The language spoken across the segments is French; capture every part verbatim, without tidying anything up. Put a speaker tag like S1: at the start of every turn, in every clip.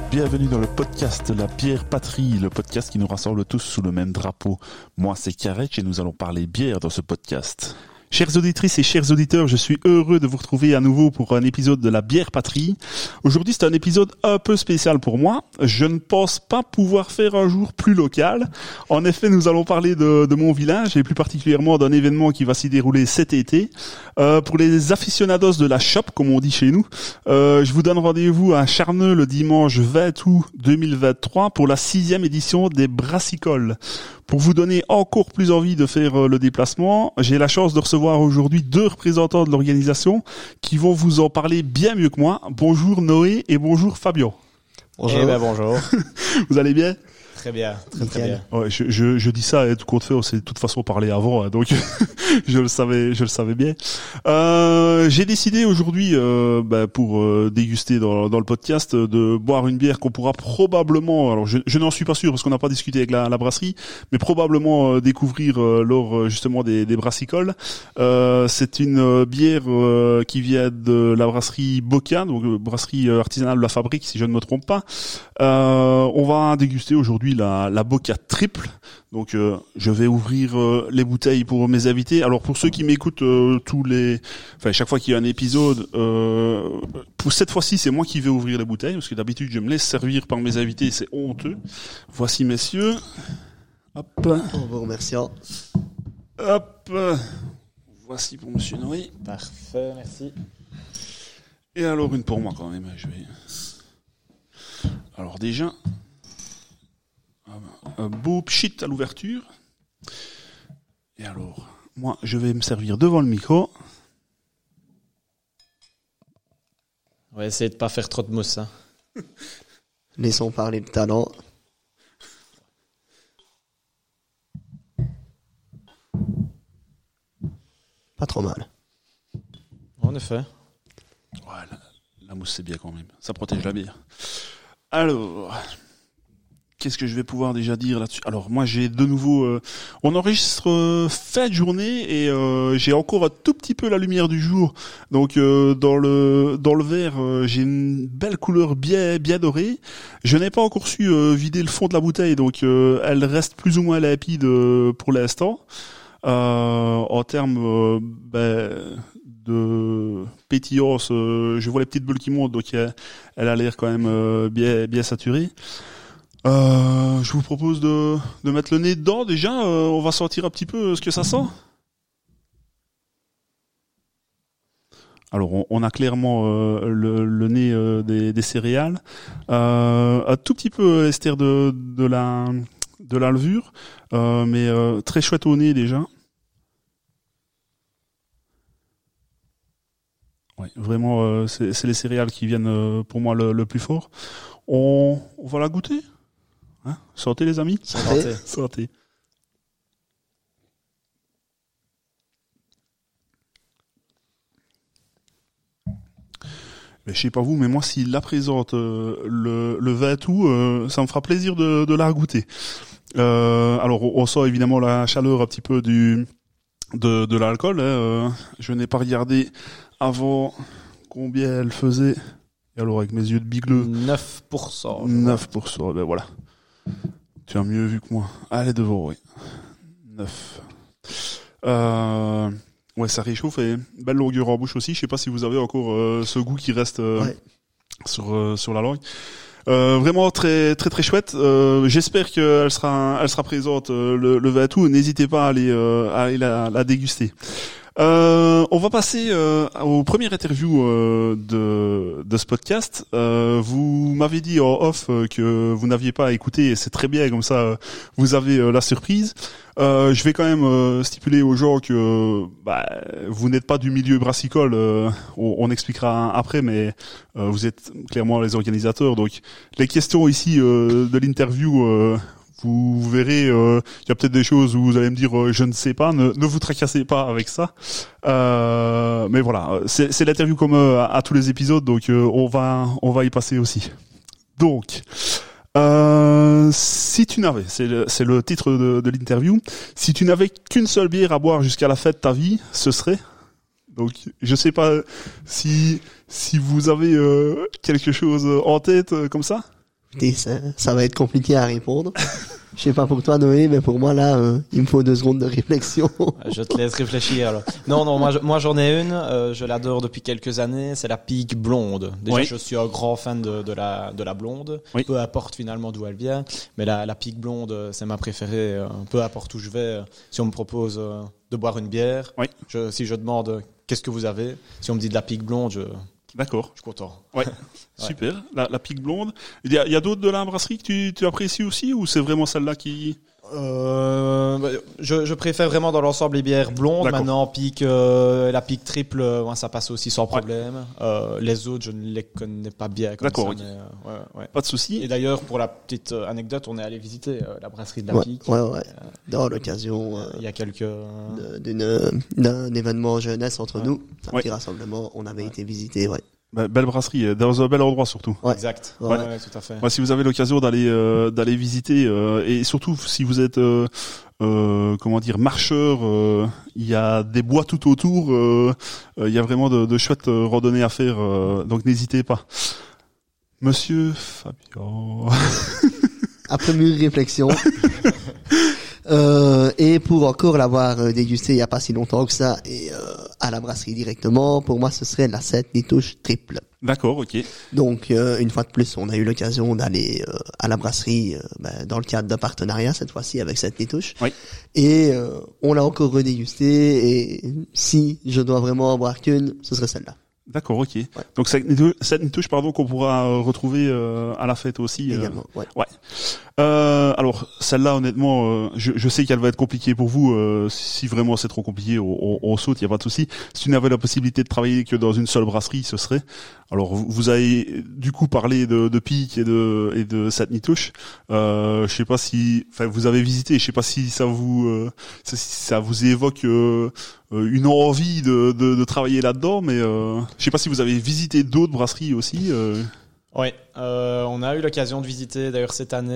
S1: Bienvenue dans le podcast La Bière Patrie, le podcast qui nous rassemble tous sous le même drapeau. Moi, c'est Karech et nous allons parler bière dans ce podcast. Chères auditrices et chers auditeurs, je suis heureux de vous retrouver à nouveau pour un épisode de La Bière Patrie. Aujourd'hui, c'est un épisode un peu spécial pour moi. Je ne pense pas pouvoir faire un jour plus local. En effet, nous allons parler de, de mon village et plus particulièrement d'un événement qui va s'y dérouler cet été. Euh, pour les aficionados de la shop, comme on dit chez nous, euh, je vous donne rendez-vous à Charneux le dimanche vingt août deux mille vingt-trois pour la sixième édition des Brassicoles. Pour vous donner encore plus envie de faire le déplacement, j'ai la chance de recevoir aujourd'hui deux représentants de l'organisation qui vont vous en parler bien mieux que moi. Bonjour Noé et bonjour Fabien.
S2: Bonjour. Eh ben bonjour.
S1: Vous allez bien ?
S2: Très bien, très très bien.
S1: Ouais, je, je, je dis ça, et tout compte fait, on s'est de toute façon parlé avant, hein, donc je le savais, je le savais bien. Euh, j'ai décidé aujourd'hui, euh, bah, pour euh, déguster dans, dans le podcast, de boire une bière qu'on pourra probablement, alors je, je n'en suis pas sûr parce qu'on n'a pas discuté avec la, la brasserie, mais probablement euh, découvrir euh, lors justement des, des brassicoles. Euh, c'est une euh, bière euh, qui vient de la brasserie Boca, donc euh, brasserie artisanale de la Fabrique, si je ne me trompe pas. Euh, on va déguster aujourd'hui la, la Boca triple. Donc euh, je vais ouvrir euh, les bouteilles pour mes invités. Alors pour ceux qui m'écoutent euh, tous les, enfin chaque fois qu'il y a un épisode, euh, pour cette fois-ci c'est moi qui vais ouvrir les bouteilles parce que d'habitude je me laisse servir par mes invités, c'est honteux. Voici messieurs. Hop.
S3: En vous remerciant.
S1: Hop. Voici pour Monsieur Noé.
S2: Parfait, merci.
S1: Et alors une pour moi quand même. Je vais. Alors déjà. Un beau pchit à l'ouverture. Et alors, moi, je vais me servir devant le micro.
S2: On va essayer de pas faire trop de mousse. Hein.
S3: Laissons parler le talent. Pas trop mal.
S2: En effet.
S1: Ouais, la, la mousse, c'est bien quand même. Ça protège la bière. Alors... Qu'est-ce que je vais pouvoir déjà dire là-dessus ? Alors moi j'ai de nouveau, euh, on enregistre euh, fin de journée et euh, j'ai encore un tout petit peu la lumière du jour. Donc euh, dans le dans le verre euh, j'ai une belle couleur bien bien dorée. Je n'ai pas encore su euh, vider le fond de la bouteille, donc euh, elle reste plus ou moins limpide euh, pour l'instant. Euh, en termes euh, ben, de pétillance, euh, je vois les petites bulles qui montent, donc elle, elle a l'air quand même euh, bien bien saturée. Euh, je vous propose de, de mettre le nez dedans déjà. Euh, on va sentir un petit peu ce que ça sent. Alors on, on a clairement euh, le, le nez euh, des, des céréales, euh, un tout petit peu ester de, de la de la levure, euh, mais euh, très chouette au nez déjà. Ouais, vraiment, euh, c'est, c'est les céréales qui viennent euh, pour moi le, le plus fort. On, on va la goûter. Hein, santé les amis.
S3: Santé.
S1: Santé. Mais je sais pas vous, mais moi s'il la présente euh, le, le vingt août, euh, ça me fera plaisir de, de la goûter. Euh, alors on, on sent évidemment la chaleur un petit peu du de, de l'alcool. Hein, euh, je n'ai pas regardé avant combien elle faisait. Et alors avec mes yeux de bigleux.
S2: neuf pour cent.
S1: neuf pour cent, ben voilà. Tu as mieux vu que moi. Allez devant, oui. neuf. Euh, ouais, ça réchauffe et belle longueur en bouche aussi. Je sais pas si vous avez encore euh, ce goût qui reste euh,
S3: Ouais.
S1: sur euh, sur la langue. Euh, vraiment très très très chouette. Euh, j'espère qu'elle sera elle sera présente euh, le, le vingt août. N'hésitez pas à aller euh, à aller la, la déguster. Euh, on va passer euh, au premier interview euh, de de ce podcast. Euh, vous m'avez dit en off euh, que vous n'aviez pas écouté et c'est très bien comme ça. Euh, vous avez euh, la surprise. Euh, je vais quand même euh, stipuler aux gens que bah, vous n'êtes pas du milieu brassicole. Euh, on, on expliquera après, mais euh, vous êtes clairement les organisateurs. Donc les questions ici euh, de l'interview. Euh, Vous verrez, il euh, y a peut-être des choses où vous allez me dire euh, je ne sais pas, ne, ne vous tracassez pas avec ça. Euh, mais voilà, c'est, c'est l'interview comme euh, à, à tous les épisodes, donc euh, on va on va y passer aussi. Donc, euh, si tu n'avais, c'est le, c'est le titre de, de l'interview, si tu n'avais qu'une seule bière à boire jusqu'à la fin de ta vie, ce serait. Donc, je sais pas si si vous avez euh, quelque chose en tête euh, comme ça.
S3: Écoutez, ça, ça va être compliqué à répondre. Je sais pas pour toi, Noé, mais pour moi, là, euh, il me faut deux secondes de réflexion.
S2: Je te laisse réfléchir alors. Non, non, moi, je- moi j'en ai une. Euh, je l'adore depuis quelques années. C'est la pique blonde. Déjà,
S1: Oui.
S2: je suis un grand fan de, de la de la blonde.
S1: Oui.
S2: Peu importe finalement d'où elle vient, mais la, la pique blonde, euh, c'est ma préférée. Euh, peu importe où je vais, euh, si on me propose euh, de boire une bière,
S1: Oui.
S2: je, si je demande euh, qu'est-ce que vous avez, si on me dit de la pique blonde, je, je
S1: D'accord.
S2: suis content.
S1: Ouais. Super. La, la pique blonde. Il y a, il y a d'autres de la brasserie que tu, tu apprécies aussi ou c'est vraiment celle-là qui...
S2: Euh, bah, je, je préfère vraiment dans l'ensemble les bières blondes.
S1: D'accord.
S2: Maintenant, pique, euh, la pique triple, euh, ouais, ça passe aussi sans problème. Euh, les autres, je ne les connais pas bien. Comme
S1: D'accord,
S2: ça,
S1: ok.
S2: mais, euh, ouais, ouais.
S1: Pas de souci.
S2: Et d'ailleurs, pour la petite euh, anecdote, on est allé visiter euh, la brasserie de la
S3: Ouais,
S2: pique.
S3: ouais, ouais. Dans l'occasion euh,
S2: Il y a quelques.
S3: de- d'une, d'un événement jeunesse entre
S2: Ouais.
S3: nous, un
S1: Ouais.
S3: petit rassemblement, on avait été visiter, ouais.
S1: Be- belle brasserie, euh, dans un bel endroit surtout.
S3: Ouais.
S2: Exact.
S3: Ouais.
S2: Ouais, ouais, tout à fait.
S1: Moi, si vous avez l'occasion d'aller euh, d'aller visiter euh, et surtout si vous êtes euh, euh, comment dire marcheur, euh, il y a des bois tout autour, euh, euh, il y a vraiment de, de chouettes euh, randonnées à faire, euh, donc n'hésitez pas. Monsieur Fabien.
S3: Après mûre réflexion. Euh, et pour encore l'avoir euh, dégusté il y a pas si longtemps que ça, et euh, à la brasserie directement, pour moi ce serait la sept Nitouche triple.
S1: D'accord, ok.
S3: Donc euh, une fois de plus, on a eu l'occasion d'aller euh, à la brasserie euh, ben, dans le cadre d'un partenariat cette fois-ci avec cette Nitouche.
S1: Oui.
S3: Et euh, on l'a encore redégusté, et si je dois vraiment en boire qu'une, ce serait celle-là.
S1: D'accord, ok. Donc cette nitouche, cette nitouche, pardon, qu'on pourra euh, retrouver euh, à la fête aussi. euh,
S3: Également, ouais.
S1: Ouais. Euh, alors celle-là, honnêtement, euh, je, je sais qu'elle va être compliquée pour vous. Euh, si vraiment c'est trop compliqué, on, on, on saute, il y a pas de souci. Si tu n'avais la possibilité de travailler que dans une seule brasserie, ce serait. Alors vous, vous avez du coup parlé de, de Pique et de et de cette nitouche. Euh, je sais pas si, enfin vous avez visité. Je sais pas si ça vous euh, ça, si ça vous évoque euh, une envie de, de, de travailler là-dedans, mais euh, je sais pas si vous avez visité d'autres brasseries aussi. Euh.
S2: Oui, euh, on a eu l'occasion de visiter d'ailleurs cette année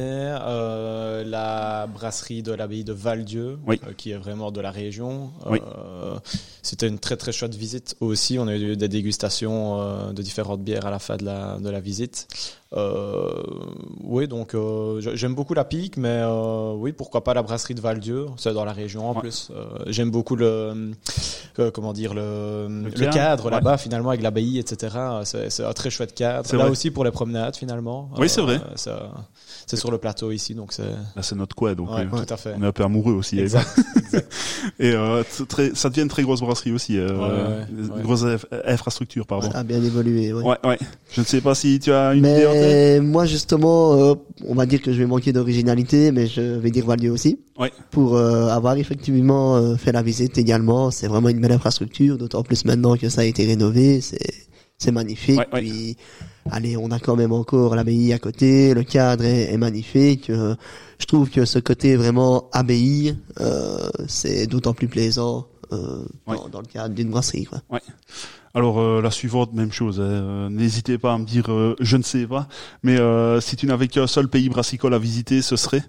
S2: euh, la brasserie de l'abbaye de Val-Dieu,
S1: Oui.
S2: euh, qui est vraiment de la région.
S1: Oui.
S2: Euh, c'était une très très chouette visite aussi. On a eu des dégustations euh, de différentes bières à la fin de la de la visite. Euh, oui, donc euh, j'aime beaucoup la pique, mais euh, oui, pourquoi pas la brasserie de Val-Dieu, c'est dans la région en
S1: Ouais.
S2: plus. Euh, j'aime beaucoup le euh, comment dire le, le
S1: cadre,
S2: cadre
S1: ouais.
S2: là-bas finalement avec l'abbaye, et cetera. C'est, c'est un très chouette cadre.
S1: C'est
S2: Là
S1: vrai.
S2: aussi pour les promenades finalement.
S1: Oui, c'est vrai.
S2: ça- c'est sur le plateau ici, donc c'est
S1: Là, c'est notre quoi, donc
S2: ouais,
S1: euh,
S2: tout à fait.
S1: on est un peu amoureux aussi.
S2: Exact, exact.
S1: Et euh, t- très, ça devient une très grosse brasserie aussi, euh,
S2: Ouais, ouais,
S1: une
S2: ouais.
S1: grosse inf- infrastructure, pardon.
S3: A bien évolué, ouais.
S1: Ouais, ouais. Je ne sais pas si tu as une idée en tête.
S3: Mais moi justement, euh, on va dire que je vais manquer d'originalité, mais je vais dire Val-Dieu aussi.
S1: Ouais.
S3: Pour euh, avoir effectivement euh, fait la visite également, c'est vraiment une belle infrastructure, d'autant plus maintenant que ça a été rénové, c'est c'est magnifique.
S1: Ouais, ouais.
S3: Puis, allez, on a quand même encore l'abbaye à côté, le cadre est, est magnifique. euh, je trouve que ce côté vraiment abbaye, euh, c'est d'autant plus plaisant euh,
S1: Ouais.
S3: dans, dans le cadre d'une brasserie, quoi.
S1: Alors euh, la suivante, même chose. hein. Euh, N'hésitez pas à me dire, euh, je ne sais pas. Mais euh, si tu n'avais qu'un seul pays brassicole à visiter, ce serait.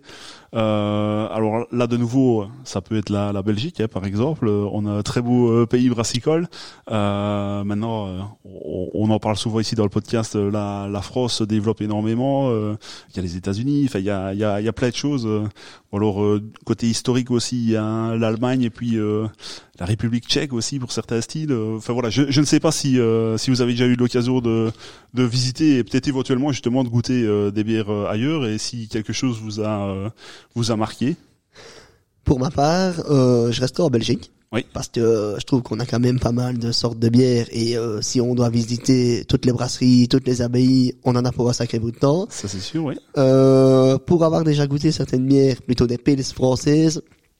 S1: Euh, alors là, de nouveau, ça peut être la, la Belgique, hein, par exemple. Euh, On a un très beau euh, pays brassicole. Euh, maintenant, euh, on, on en parle souvent ici dans le podcast. euh, La, la France se développe énormément. euh, Il y a les États-Unis. Enfin, il y a, il y a, il y a plein de choses. euh. Ou alors euh, côté historique aussi, il y a hein, l'Allemagne et puis euh, la République tchèque aussi pour certains styles. euh. Enfin voilà, je, je ne sais pas si euh, si vous avez déjà eu l'occasion de de visiter et peut-être éventuellement justement de goûter euh, des bières euh, ailleurs et si quelque chose vous a euh, vous a marqué.
S3: Pour ma part, euh, je reste en Belgique.
S1: Oui.
S3: Parce que euh, je trouve qu'on a quand même pas mal de sortes de bières et euh, si on doit visiter toutes les brasseries, toutes les abbayes, on en a pour un sacré bout de temps.
S1: Ça c'est sûr, oui.
S3: Euh, pour avoir déjà goûté certaines bières, plutôt des pils françaises,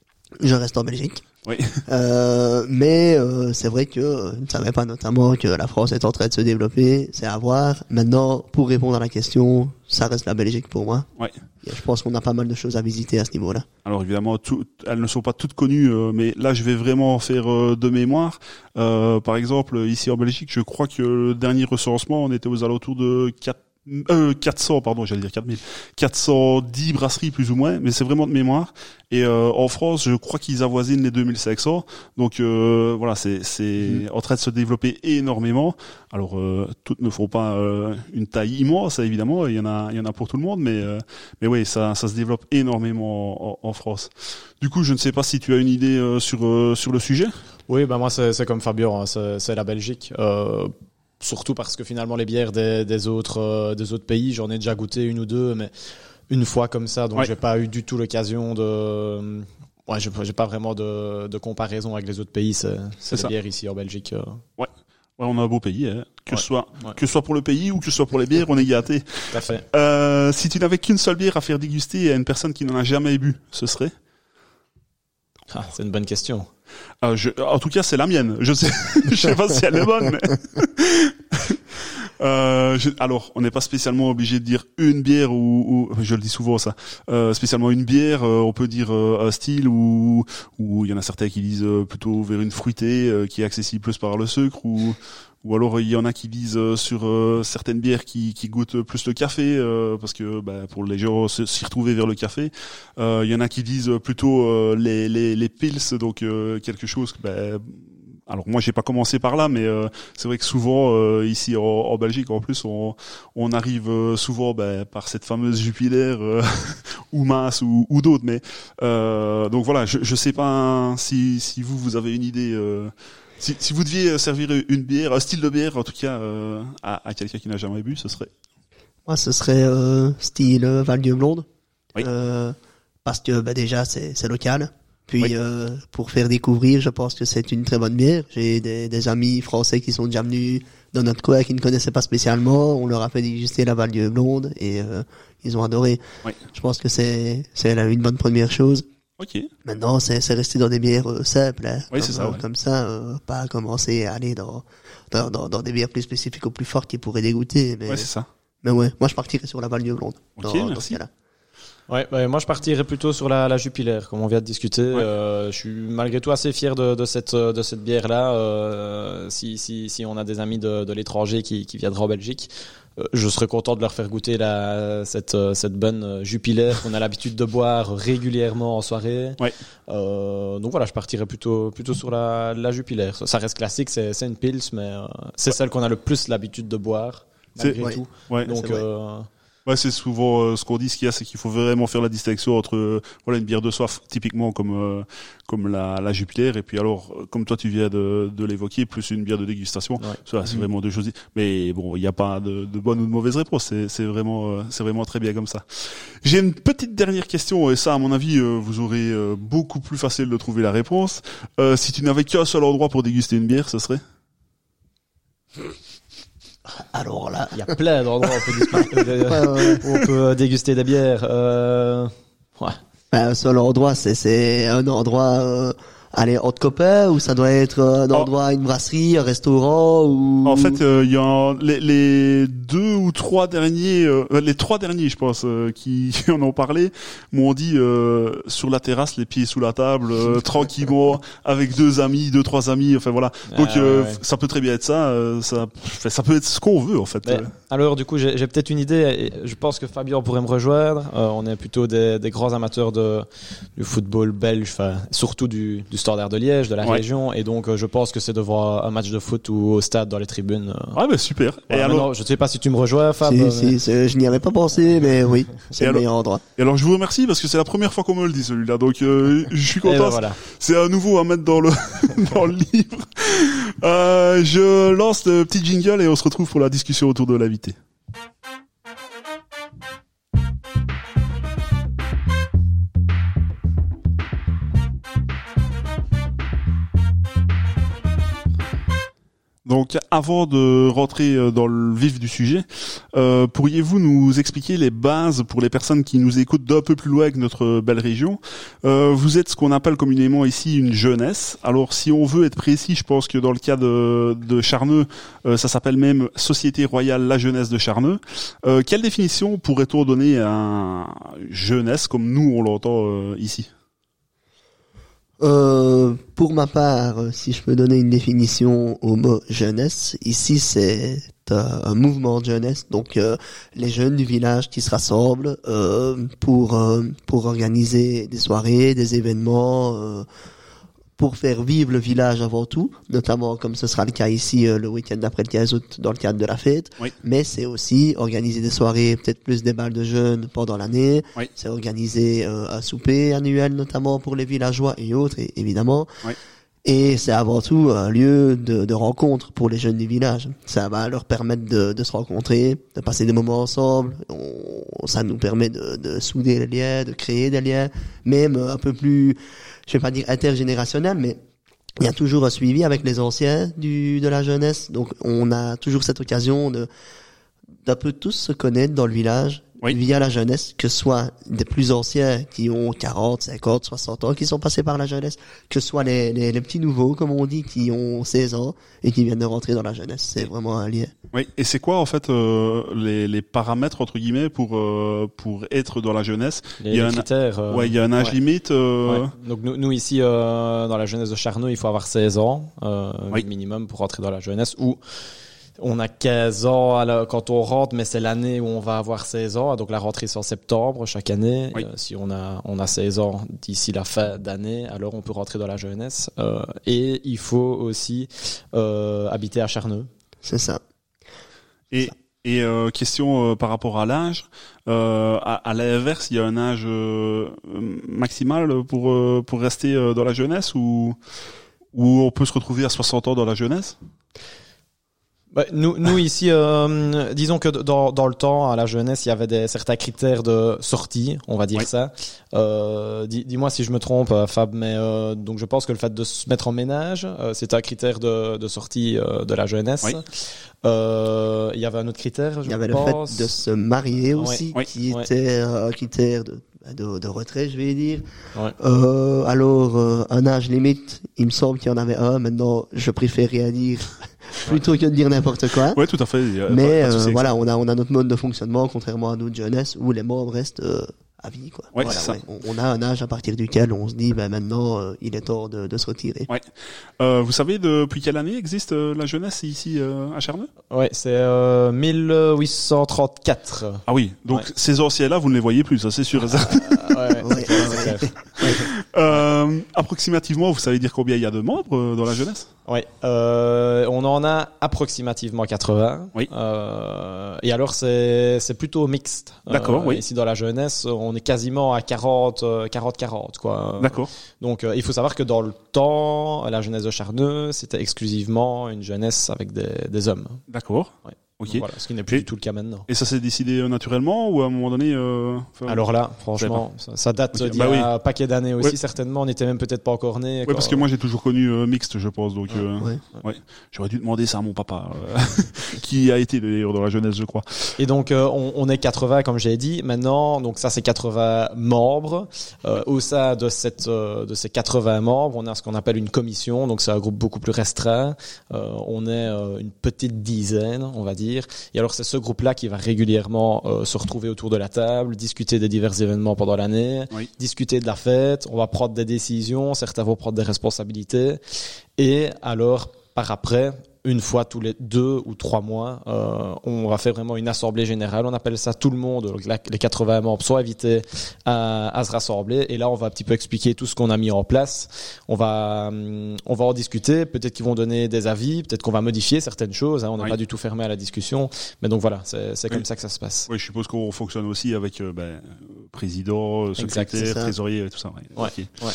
S3: je reste en Belgique.
S1: Oui.
S3: Euh, mais euh, c'est vrai que euh, je ne savais pas notamment que la France est en train de se développer, c'est à voir. Maintenant, pour répondre à la question, ça reste la Belgique pour moi.
S1: Ouais.
S3: Et je pense qu'on a pas mal de choses à visiter à ce niveau-là.
S1: Alors évidemment, tout, elles ne sont pas toutes connues, euh, mais là je vais vraiment faire euh, de mémoire. Euh, par exemple, ici en Belgique, je crois que le dernier recensement, on était aux alentours de quatre Euh, quatre cents, pardon, j'allais dire quatre mille. quatre cent dix brasseries plus ou moins, mais c'est vraiment de mémoire. Et euh, en France, je crois qu'ils avoisinent les deux mille cinq cents. Donc euh, voilà, c'est c'est mmh. en train de se développer énormément. Alors euh, toutes ne font pas euh, une taille immense, évidemment. Il y en a, il y en a pour tout le monde, mais euh, mais oui, ça ça se développe énormément en, en France. Du coup, je ne sais pas si tu as une idée euh, sur euh, sur le sujet.
S2: Oui, bah moi c'est c'est comme Fabio, hein, c'est, c'est la Belgique. Euh, Surtout parce que finalement les bières des, des autres euh, des autres pays, j'en ai déjà goûté une ou deux, mais une fois comme ça, donc ouais. j'ai pas eu du tout l'occasion de, ouais, j'ai, j'ai pas vraiment de, de comparaison avec les autres pays. C'est, c'est, c'est les bières ici en Belgique. Euh...
S1: Ouais. Ouais, on a un beau pays, hein. Que
S2: ouais.
S1: ce soit
S2: ouais.
S1: que ce soit pour le pays ou que ce soit pour les bières, on est gâtés.
S2: Tout à fait.
S1: Euh, si tu n'avais qu'une seule bière à faire déguster à une personne qui n'en a jamais bu, ce serait?
S2: Ah, c'est une bonne question.
S1: Euh, je, en tout cas, c'est la mienne. Je sais, je sais pas si elle est bonne, mais euh, je, alors, on n'est pas spécialement obligé de dire une bière ou, ou je le dis souvent ça, euh, spécialement une bière. Euh, on peut dire euh, un style ou ou il y en a certains qui disent euh, plutôt vers une fruitée euh, qui est accessible plus par le sucre ou ou alors il y en a qui disent euh, sur euh, certaines bières qui, qui goûtent plus le café euh, parce que bah, pour les gens s'y retrouver vers le café. Euh, il y en a qui disent plutôt euh, les les les pils, donc euh, quelque chose. Bah, alors moi j'ai pas commencé par là, mais euh, c'est vrai que souvent euh, ici en, en Belgique en plus on on arrive euh, souvent bah, par cette fameuse Jupiler euh, ou Maas ou, ou d'autres. Mais euh, donc voilà, je je sais pas hein, si si vous vous avez une idée. Euh, Si, si vous deviez servir une bière, un style de bière, en tout cas, euh, à, à quelqu'un qui n'a jamais bu, ce serait?
S3: Moi, ce serait euh, style euh, Val-Dieu Blonde.
S1: Oui.
S3: Euh, parce que bah, déjà, c'est, c'est local. Puis,
S1: oui.
S3: euh, pour faire découvrir, je pense que c'est une très bonne bière. J'ai des, des amis français qui sont déjà venus dans notre coin, qui ne connaissaient pas spécialement. On leur a fait déguster la Val-Dieu Blonde et euh, ils ont adoré.
S1: Oui.
S3: Je pense que c'est, c'est une bonne première chose.
S1: Ok.
S3: Maintenant, c'est, c'est rester dans des bières euh, simples, hein,
S1: oui,
S3: comme,
S1: c'est ça, ouais.
S3: comme ça, euh, pas commencer à aller dans, dans, dans, dans des bières plus spécifiques ou plus fortes qui pourraient dégoûter. Mais,
S1: ouais, c'est ça.
S3: Mais ouais, moi je partirais sur la Val-Dieu Blonde.
S1: Ok,
S3: dans,
S1: merci.
S3: dans ce cas-là.
S2: Ouais, ouais, moi je partirais plutôt sur la, la Jupiler, comme on vient de discuter.
S1: Ouais.
S2: Euh, je suis malgré tout assez fier de, de cette de cette bière là. Euh, si si si on a des amis de, de l'étranger qui qui viendraient en Belgique, euh, je serais content de leur faire goûter la cette cette bonne Jupiler qu'on a l'habitude de boire régulièrement en soirée.
S1: Ouais.
S2: Euh, donc voilà, je partirais plutôt plutôt sur la la Jupiler. Ça reste classique, c'est c'est une pils, mais euh, c'est ouais. celle qu'on a le plus l'habitude de boire malgré
S1: c'est,
S2: tout.
S1: Ouais. Ouais,
S2: donc euh,
S1: Ouais, c'est souvent euh, ce qu'on dit. Ce qu'il y a, c'est qu'il faut vraiment faire la distinction entre euh, voilà une bière de soif typiquement comme euh, comme la, la Jupiler et puis alors comme toi tu viens de, de l'évoquer plus une bière de dégustation. Ouais. Ça, c'est mmh. vraiment deux choses. Mais bon, il n'y a pas de, de bonne ou de mauvaise réponse. C'est, c'est vraiment euh, c'est vraiment très bien comme ça. J'ai une petite dernière question et ça, à mon avis, euh, vous aurez euh, beaucoup plus facile de trouver la réponse. Euh, si tu n'avais qu'un seul endroit pour déguster une bière, ce serait?
S3: Alors là,
S2: il y a plein d'endroits où on peut, discuter, ouais, ouais. où on peut déguster des bières. Euh... Ouais.
S3: Ben, un seul endroit, c'est c'est un endroit, euh, allez, entre copains, ou ça doit être un endroit, oh. une brasserie, un restaurant, ou.
S1: En fait, il euh, y a les, les deux ou trois derniers, euh, les trois derniers, je pense, euh, qui, qui en ont parlé, m'ont dit euh, sur la terrasse, les pieds sous la table, euh, tranquillement, avec deux amis, deux trois amis. Enfin voilà. Donc ah, euh, ouais. ça peut très bien être ça. Euh, ça, ça peut être ce qu'on veut en fait.
S2: Mais, alors du coup, j'ai, j'ai peut-être une idée. Et je pense que Fabien pourrait me rejoindre. Euh, on est plutôt des, des grands amateurs de du football belge, enfin surtout du, du Standard de Liège, de la ouais. région, et donc euh, je pense que c'est de voir un match de foot ou au stade dans les tribunes. Euh.
S1: Ah bah super.
S2: Ouais, et alors, non, je ne sais pas si tu me rejoins, Fab.
S3: Si,
S2: mais...
S3: si, si, je n'y avais pas pensé, mais oui, c'est et le alors, meilleur endroit.
S1: Et alors je vous remercie parce que c'est la première fois qu'on me le dit celui-là, donc euh, je suis content.
S2: Ben voilà.
S1: C'est à nouveau à mettre dans le dans le livre. Euh, je lance le petit jingle et on se retrouve pour la discussion autour de l'invité. Donc, avant de rentrer dans le vif du sujet, euh, pourriez-vous nous expliquer les bases pour les personnes qui nous écoutent d'un peu plus loin que notre belle région? euh, Vous êtes ce qu'on appelle communément ici une jeunesse. Alors, si on veut être précis, je pense que dans le cas de, de Charneux, euh, ça s'appelle même Société Royale La Jeunesse de Charneux. Euh, quelle définition pourrait-on donner à jeunesse comme nous on l'entend euh, ici?
S3: Euh, pour ma part, si je peux donner une définition au mot jeunesse, ici c'est un mouvement de jeunesse, donc euh, les jeunes du village qui se rassemblent euh, pour euh, pour organiser des soirées, des événements, euh, pour faire vivre le village avant tout, notamment comme ce sera le cas ici euh, le week-end d'après le quinze août dans le cadre de la fête.
S1: Oui.
S3: Mais c'est aussi organiser des soirées, peut-être plus des balles de jeunes pendant l'année.
S1: Oui.
S3: C'est organiser euh, un souper annuel notamment pour les villageois et autres, et, évidemment.
S1: Oui.
S3: Et c'est avant tout un lieu de, de rencontre pour les jeunes du village. Ça va leur permettre de, de se rencontrer, de passer des moments ensemble. On, ça nous permet de, de souder les liens, de créer des liens, même un peu plus, je vais pas dire intergénérationnel, mais il y a toujours un suivi avec les anciens du de la jeunesse. Donc on a toujours cette occasion de d'un peu tous se connaître dans le village. Oui. Via la jeunesse, que ce soit des plus anciens qui ont quarante, cinquante, soixante ans, qui sont passés par la jeunesse, que ce soit les, les, les petits nouveaux, comme on dit, qui ont seize ans et qui viennent de rentrer dans la jeunesse. C'est vraiment un lien.
S1: Oui. Et c'est quoi, en fait, euh, les, les paramètres, entre guillemets, pour, euh, pour être dans la jeunesse?
S2: Les,
S1: il y a
S2: les
S1: un,
S2: critères. Euh,
S1: ouais, il y a un âge
S2: ouais.
S1: limite. Euh...
S2: Ouais. Donc nous, nous ici, euh, dans la jeunesse de Charneux, il faut avoir seize ans, euh, oui. minimum pour rentrer dans la jeunesse, ou on a quinze ans la, quand on rentre, mais c'est l'année où on va avoir seize ans. Donc la rentrée c'est en septembre chaque année. Oui. Euh, si on a on a seize ans d'ici la fin d'année, alors on peut rentrer dans la jeunesse. Euh, et il faut aussi euh, habiter à Charneux.
S3: C'est ça.
S1: Et et euh, question euh, par rapport à l'âge, euh, à, à l'inverse, il y a un âge euh, maximal pour euh, pour rester euh, dans la jeunesse, ou ou on peut se retrouver à soixante ans dans la jeunesse?
S2: Bah, nous, nous ici, euh, disons que dans, dans le temps, à la jeunesse, il y avait des, certains critères de sortie, on va dire oui. ça. Euh, dis, dis-moi si je me trompe, Fab, mais euh, donc je pense que le fait de se mettre en ménage, euh, c'est un critère de, de sortie euh, de la jeunesse. Oui. Euh, il y avait un autre critère, je
S3: Il y avait
S2: pense.
S3: le fait de se marier aussi,
S2: oui.
S3: qui
S2: oui.
S3: était un critère de De, de retrait, je vais dire.
S2: Ouais.
S3: Euh, alors, euh, un âge limite, il me semble qu'il y en avait un. Maintenant, je préfère rien dire plutôt ouais. que de dire n'importe quoi.
S1: Ouais, tout à fait.
S3: Mais euh, voilà, on a on a notre mode de fonctionnement, contrairement à notre jeunesse, où les membres restent euh, à vie, quoi.
S1: Ouais,
S3: voilà,
S1: c'est ça.
S3: Ouais. On, on a un âge à partir duquel on se dit, ben maintenant, euh, il est temps de, de se retirer.
S1: Ouais. Euh, vous savez depuis quelle année existe euh, la jeunesse ici euh, à Charneux?
S2: Ouais, c'est euh, mille huit cent trente-quatre.
S1: Ah oui, donc ouais. ces anciens-là, vous ne les voyez plus, ça c'est sûr.
S2: Euh, ouais, ouais, ouais, c'est clair.
S1: Euh, approximativement, vous savez dire combien il y a de membres dans la jeunesse?
S2: Oui, euh, on en a approximativement quatre-vingts.
S1: Oui.
S2: Euh, et alors c'est c'est plutôt mixte.
S1: D'accord,
S2: euh,
S1: oui.
S2: Ici dans la jeunesse, on est quasiment à quarante quarante quoi.
S1: D'accord.
S2: Donc euh, il faut savoir que dans le temps, la jeunesse de Charneux, c'était exclusivement une jeunesse avec des des hommes.
S1: D'accord.
S2: Ouais.
S1: Ok.
S2: Voilà, ce qui n'est plus et, du tout le cas maintenant.
S1: Et ça s'est décidé naturellement ou à un moment donné euh,
S2: enfin, Alors là, franchement, ça, ça date okay. d'il
S1: bah
S2: y a
S1: oui.
S2: un paquet d'années aussi,
S1: ouais.
S2: certainement. On n'était même peut-être pas encore nés.
S1: Oui,
S2: quand...
S1: parce que moi j'ai toujours connu euh, mixte, je pense. Donc, euh,
S3: ouais.
S1: ouais. J'aurais dû demander ça à mon papa, euh, qui a été d'ailleurs dans la jeunesse, je crois.
S2: Et donc euh, on, on est quatre-vingts, comme j'ai dit. Maintenant, donc ça c'est quatre-vingts membres. Euh, au sein de cette euh, de ces quatre-vingts membres, on a ce qu'on appelle une commission. Donc c'est un groupe beaucoup plus restreint. Euh, on est euh, une petite dizaine, on va dire. Et alors c'est ce groupe-là qui va régulièrement euh, se retrouver autour de la table, discuter des divers événements pendant l'année,
S1: oui.
S2: discuter de la fête, on va prendre des décisions, certains vont prendre des responsabilités, et alors, par après, une fois tous les deux ou trois mois, euh, on va faire vraiment une assemblée générale. On appelle ça tout le monde. Donc là, les quatre-vingts membres sont invités à, à se rassembler. Et là, on va un petit peu expliquer tout ce qu'on a mis en place. On va, on va en discuter. Peut-être qu'ils vont donner des avis. Peut-être qu'on va modifier certaines choses. Hein. On n'est oui. pas du tout fermé à la discussion. Mais donc voilà, c'est, c'est oui. comme ça que ça se passe.
S1: Oui, je suppose qu'on fonctionne aussi avec euh, ben, président, secrétaire, exact, trésorier et tout ça. Ouais.
S2: Ouais.
S1: Okay.
S2: Ouais.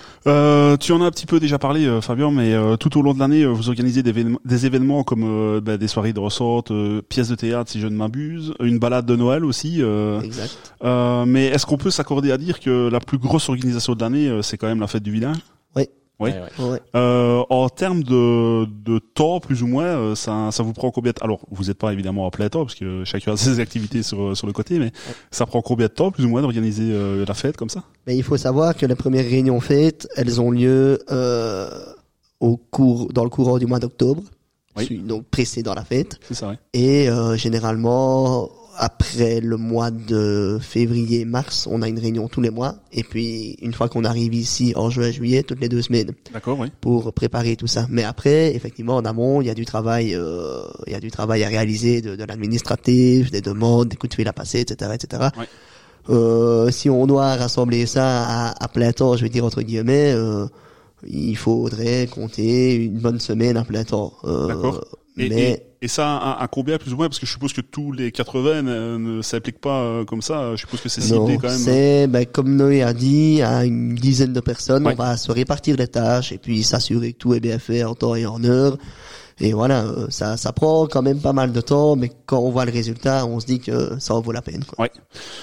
S1: Euh, tu en as un petit peu déjà parlé, euh, Fabien, mais euh, tout au long de l'année, euh, vous organisez des, événements, des événements comme euh, bah, des soirées de ressort, euh, pièces de théâtre, si je ne m'abuse, une balade de Noël aussi. Euh,
S3: exact.
S1: Euh, mais est-ce qu'on peut s'accorder à dire que la plus grosse organisation de l'année, euh, c'est quand même la fête du village?
S3: Oui.
S1: Oui.
S2: Ouais, ouais.
S3: Ouais.
S1: Euh, en termes de, de temps, plus ou moins, euh, ça, ça vous prend combien de temps? Alors, vous n'êtes pas évidemment à plein temps, parce que chacun a ses activités sur, sur le côté, mais ouais. ça prend combien de temps, plus ou moins, d'organiser euh, la fête comme ça?
S3: Mais il faut savoir que les premières réunions fêtes, elles ont lieu euh, au cours, dans le courant du mois d'octobre,
S1: oui.
S3: donc précédant la fête.
S1: C'est ça, oui.
S3: Et euh, généralement, après le mois de février, mars, on a une réunion tous les mois. Et puis, une fois qu'on arrive ici en juin, juillet, toutes les deux semaines.
S1: D'accord, oui.
S3: Pour préparer tout ça. Mais après, effectivement, en amont, il y a du travail, euh, il y a du travail à réaliser, de, de l'administratif, des demandes, des coups de fil à passer, et cetera, et cetera.
S1: Ouais.
S3: Euh, si on doit rassembler ça à, à plein temps, je vais dire entre guillemets, euh, il faudrait compter une bonne semaine à plein temps. Euh,
S1: D'accord. Et,
S3: mais
S1: et, et ça, à, à combien plus ou moins? Parce que je suppose que tous les quatre-vingts ne, ne s'appliquent pas euh, comme ça. Je suppose que c'est ciblé
S3: non,
S1: quand même.
S3: c'est, ben, comme Noé a dit, à une dizaine de personnes,
S1: Ouais.
S3: on va se répartir les tâches et puis s'assurer que tout est bien fait en temps et en heure. Et voilà, euh, ça, ça prend quand même pas mal de temps, mais quand on voit le résultat, on se dit que ça en vaut la peine, quoi.
S1: Ouais.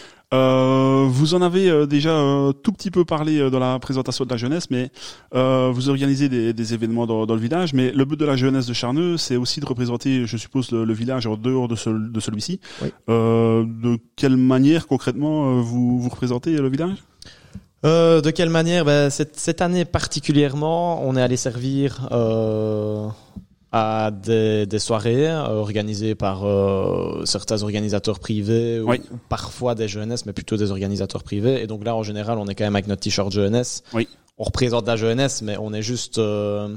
S1: Euh, vous en avez euh, déjà euh, tout petit peu parlé euh, dans la présentation de la jeunesse, mais euh, vous organisez des, des événements dans, dans le village. Mais le but de la jeunesse de Charneux, c'est aussi de représenter, je suppose, le, le village en dehors de, ce, de celui-ci.
S3: Oui.
S1: Euh, de quelle manière concrètement euh, vous, vous représentez le village?
S2: Euh, de quelle manière? Ben, cette, cette année particulièrement, on est allé servir euh, à des, des soirées euh, organisées par euh, certains organisateurs privés ou,
S1: Oui.
S2: ou parfois des jeunesses, mais plutôt des organisateurs privés. Et donc là, en général, on est quand même avec notre t-shirt jeunesse.
S1: Oui.
S2: On représente la jeunesse, mais on est juste... Euh,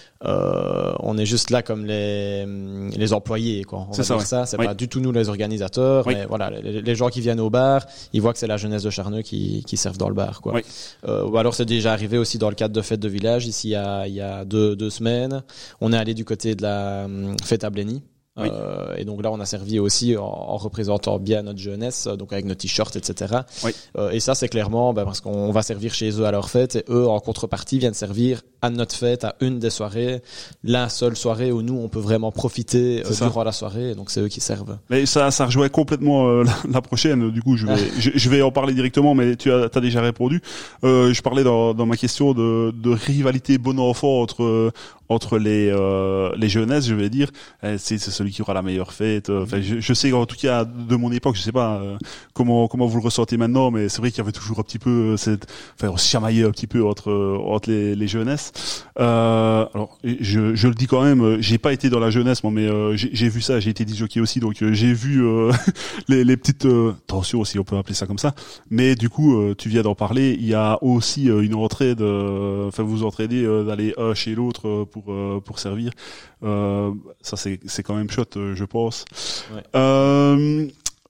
S2: Euh, on est juste là comme les les employés, quoi. On
S1: C'est
S2: va
S1: ça,
S2: dire
S1: ouais.
S2: ça. C'est
S1: Oui.
S2: pas du tout nous les organisateurs,
S1: Oui.
S2: mais voilà, les, les gens qui viennent au bar, ils voient que c'est la jeunesse de Charneux qui qui servent dans le bar, quoi.
S1: Oui.
S2: Euh, ou alors c'est déjà arrivé aussi dans le cadre de fêtes de village. Ici, il y a il y a deux deux semaines, on est allé du côté de la hum, fête à Blény.
S1: Oui.
S2: Euh, et donc là, on a servi aussi en, en représentant bien notre jeunesse, donc avec nos t-shirts, et cetera.
S1: Oui.
S2: Euh, et ça, c'est clairement ben, parce qu'on va servir chez eux à leur fête, et eux, en contrepartie, viennent servir à notre fête, à une des soirées, la seule soirée où nous, on peut vraiment profiter euh,
S1: C'est ça.
S2: durant la soirée. Donc c'est eux qui servent.
S1: Mais ça, ça rejoint complètement euh, la, la prochaine. Du coup, je vais, je, je vais en parler directement, mais tu as, t'as déjà répondu. Euh, je parlais dans, dans ma question de, de rivalité bon enfant entre euh, entre les euh, les jeunesses, je vais dire. Euh, C'est, c'est celui qui aura la meilleure fête. Euh, Enfin, je, je sais en tout cas de mon époque, je sais pas euh, comment comment vous le ressentez maintenant, mais c'est vrai qu'il y avait toujours un petit peu euh, cette, enfin, on se chamaillait un petit peu entre euh, entre les, les jeunesses. Euh, alors, je, je le dis quand même, euh, j'ai pas été dans la jeunesse, moi, mais euh, j'ai, j'ai vu ça. J'ai été disjockey aussi, donc euh, j'ai vu euh, les, les petites euh, tensions, si on peut appeler ça comme ça. Mais du coup, euh, tu viens d'en parler. Il y a aussi euh, une entraide. euh, Enfin, vous vous entraidez euh, d'aller un chez l'autre euh, pour euh, pour servir. Euh, ça, c'est c'est quand même chouette, euh, je pense.
S2: Ouais.
S1: Euh,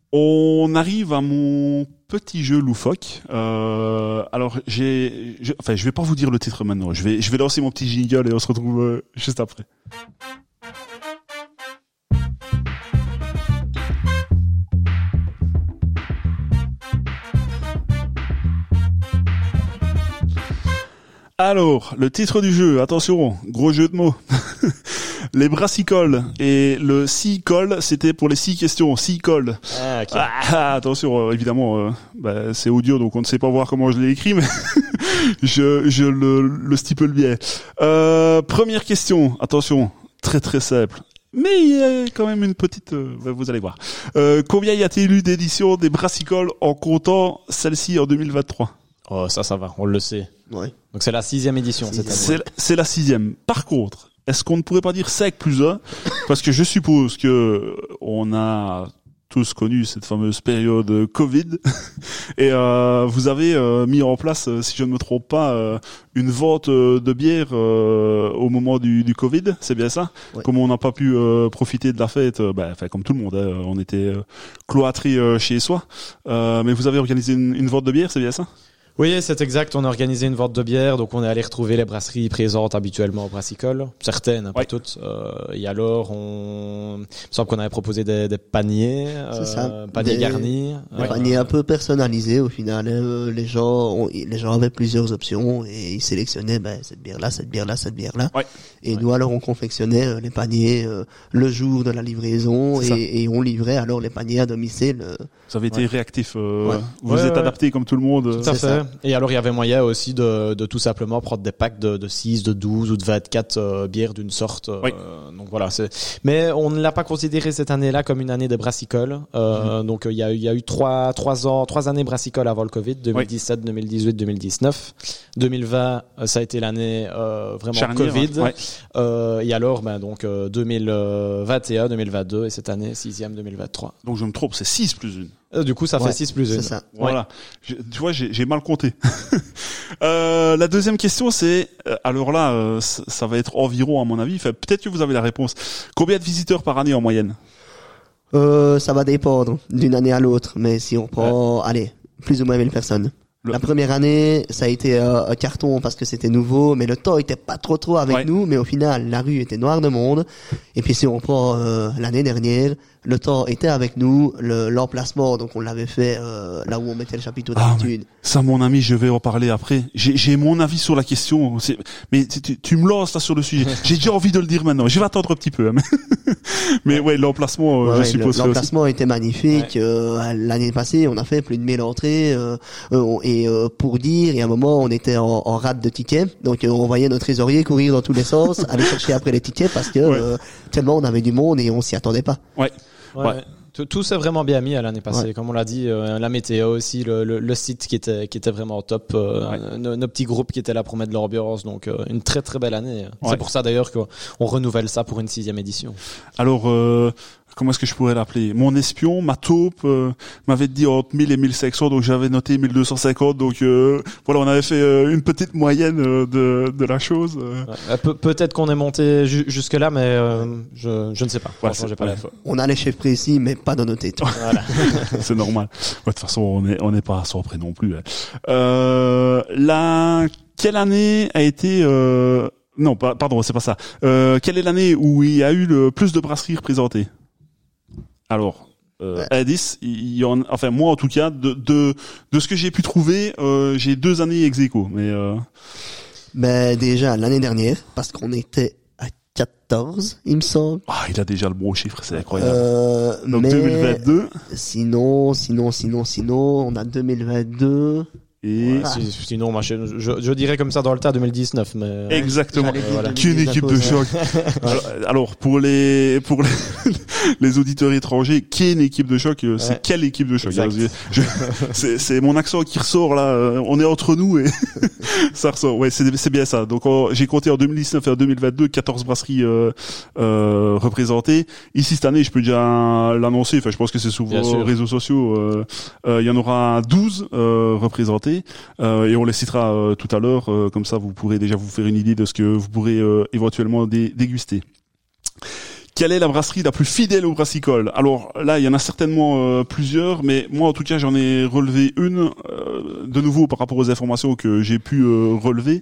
S1: on arrive à mon petit jeu loufoque. Euh, alors, j'ai, je, enfin, je vais pas vous dire le titre maintenant. Je vais, je vais lancer mon petit jingle et on se retrouve euh, juste après. Alors, le titre du jeu, attention, gros jeu de mots. Les brassicoles et le six-colle, c'était pour les six questions, six-colle.
S2: Ah, ok.
S1: Ah, attention, euh, évidemment, euh, bah, c'est audio, donc on ne sait pas voir comment je l'ai écrit, mais je, je le, le stipule bien. Euh, première question, attention, très très simple. Mais il y a quand même une petite... Euh, vous allez voir. Euh, combien y a-t-il eu d'éditions des brassicoles en comptant celle-ci en deux mille vingt-trois?
S2: Oh, ça, ça va, on le sait.
S3: Ouais.
S2: Donc c'est la sixième édition cette année.
S1: C'est, c'est la sixième. Par contre, est-ce qu'on ne pourrait pas dire cinq plus un? Parce que je suppose que on a tous connu cette fameuse période Covid et euh, vous avez euh, mis en place, euh, si je ne me trompe pas, euh, une vente euh, de bière euh, au moment du, du Covid, c'est bien ça?
S3: Ouais.
S1: Comme on n'a pas pu euh, profiter de la fête, euh, bah, enfin comme tout le monde, hein, on était euh, cloîtrés euh, chez soi, euh, mais vous avez organisé une, une vente de bière, c'est bien ça?
S2: Oui, c'est exact. On a organisé une vente de bière, donc on est allé retrouver les brasseries présentes habituellement au brassicole, certaines, pas
S1: Ouais.
S2: toutes. Euh, et alors, on, il me semble qu'on avait proposé des, des paniers,
S3: C'est
S2: euh,
S3: ça.
S2: paniers
S3: Des-
S2: garnis.
S3: Un
S2: Euh,
S3: panier un peu personnalisé au final. hein. Les gens, ont- les gens avaient plusieurs options et ils sélectionnaient ben, cette bière-là, cette bière-là, cette bière-là.
S1: Ouais.
S3: Et
S2: Ouais.
S3: nous alors on confectionnait euh, les paniers euh, le jour de la livraison
S1: C'est ça.
S3: et, et on livrait alors les paniers à domicile. euh,
S1: Vous avez été
S2: Ouais.
S1: réactif, euh,
S3: Ouais.
S1: vous
S2: Ouais,
S1: êtes
S2: ouais.
S1: adapté comme tout le monde.
S2: Tout à
S3: C'est
S2: fait.
S3: ça.
S2: Et alors il y avait moyen aussi de, de tout simplement prendre des packs de, de six, de douze ou de vingt-quatre euh, bières d'une sorte. Euh,
S1: oui.
S2: Donc voilà. C'est... Mais on ne l'a pas considéré cette année-là comme une année des brassicoles. Euh, mmh. Donc il y a eu, il y a eu trois, trois ans, trois années brassicoles avant le Covid, deux mille dix-sept, oui. deux mille dix-huit, deux mille dix-neuf. deux mille vingt, ça a été l'année euh, vraiment Charnier, Covid. Ouais. Euh, et alors, ben donc euh, deux mille vingt et un, deux mille vingt-deux et cette année sixième deux mille vingt-trois.
S1: Donc je me trompe, c'est six plus une.
S2: Euh, du coup, ça ouais, fait six plus une.
S3: C'est ça.
S1: Voilà. Ouais. Je, tu vois, j'ai, j'ai mal compté. euh, la deuxième question, c'est, alors là, euh, ça, ça va être environ, à mon avis, enfin, peut-être que vous avez la réponse. Combien de visiteurs par année en moyenne?
S3: Euh, ça va dépendre d'une année à l'autre, mais si on prend, ouais. allez, plus ou moins mille personnes. Le... La première année, ça a été euh, un carton parce que c'était nouveau, mais le temps était pas trop trop avec ouais. nous, mais au final, la rue était noire de monde. Et puis si on prend euh, l'année dernière, le temps était avec nous, le, l'emplacement, donc on l'avait fait euh, là où on mettait le chapiteau d'habitude.
S1: Ah, ça, mon ami, je vais en parler après. J'ai, j'ai mon avis sur la question, c'est, mais tu, tu me lances là sur le sujet. J'ai déjà envie de le dire maintenant. Je vais attendre un petit peu. Hein. Mais ouais, l'emplacement, euh,
S3: ouais,
S1: je suppose.
S3: L'emplacement
S1: aussi.
S3: était magnifique. Ouais. Euh, l'année passée, on a fait plus de mille entrées. Euh, euh, et euh, pour dire, il y a un moment, on était en, en rate de tickets, donc euh, on voyait notre trésorier courir dans tous les sens, aller chercher après les tickets parce que ouais. euh, tellement on avait du monde et on s'y attendait pas.
S1: Ouais.
S2: Ouais. ouais. Tout, tout s'est vraiment bien mis à l'année passée, ouais. comme on l'a dit, euh, la météo aussi, le, le, le site qui était qui était vraiment top, euh, ouais. nos, nos petits groupes qui étaient là pour mettre de l'ambiance, donc euh, une très très belle année. Ouais. C'est pour ça d'ailleurs qu'on renouvelle ça pour une sixième édition.
S1: Alors, euh, comment est-ce que je pourrais l'appeler? Mon espion, ma taupe, euh, m'avait dit entre mille et mille cinq cents, donc j'avais noté mille deux cent cinquante, donc euh, voilà, on avait fait euh, une petite moyenne euh, de de la chose. Euh.
S2: Ouais. Pe- peut-être qu'on est monté ju- jusque là, mais euh, je je ne sais pas.
S1: Ouais,
S2: j'ai pas
S1: ouais.
S2: l'info.
S3: On a les chiffres précis, mais pas dans nos têtes.
S2: Voilà.
S1: C'est normal. Ouais, de toute façon, on est on n'est pas sans près non plus. Hein. Euh, la quelle année a été euh, non, pas, pardon, c'est pas ça. Euh, quelle est l'année où il y a eu le plus de brasseries représentées? Alors, euh, ouais. indice, il y en, enfin moi en tout cas, de de de ce que j'ai pu trouver, euh, j'ai deux années ex aequo, mais. Euh...
S3: Ben déjà l'année dernière, parce qu'on était à quatorze, il me semble.
S1: Ah, il a déjà le bon chiffre, c'est incroyable.
S3: Euh,
S1: Donc
S3: mais
S1: deux mille vingt-deux.
S3: Sinon, sinon, sinon, sinon, on a deux mille vingt-deux.
S1: Et
S2: ah. sinon, moi, je, je, je dirais comme ça dans le tas deux mille dix-neuf, mais
S1: exactement.
S3: Euh, voilà.
S1: Qu'une équipe de choc. alors, alors pour les pour les, les auditeurs étrangers, qui est une équipe de choc? C'est ouais. Quelle équipe de choc? Je, je, c'est, c'est mon accent qui ressort là. On est entre nous et ça ressort. Ouais, c'est c'est bien ça. Donc on, j'ai compté en deux mille dix-neuf et en deux mille vingt-deux quatorze brasseries euh, euh, représentées. Ici cette année, je peux déjà l'annoncer. Enfin, je pense que c'est sur vos réseaux sociaux. Il euh, euh, y en aura douze euh, représentées. Euh, et on les citera euh, tout à l'heure, euh, comme ça vous pourrez déjà vous faire une idée de ce que vous pourrez euh, éventuellement dé- déguster. Quelle est la brasserie la plus fidèle au brassicole? Alors là, il y en a certainement euh, plusieurs, mais moi en tout cas j'en ai relevé une, euh, de nouveau par rapport aux informations que j'ai pu euh, relever,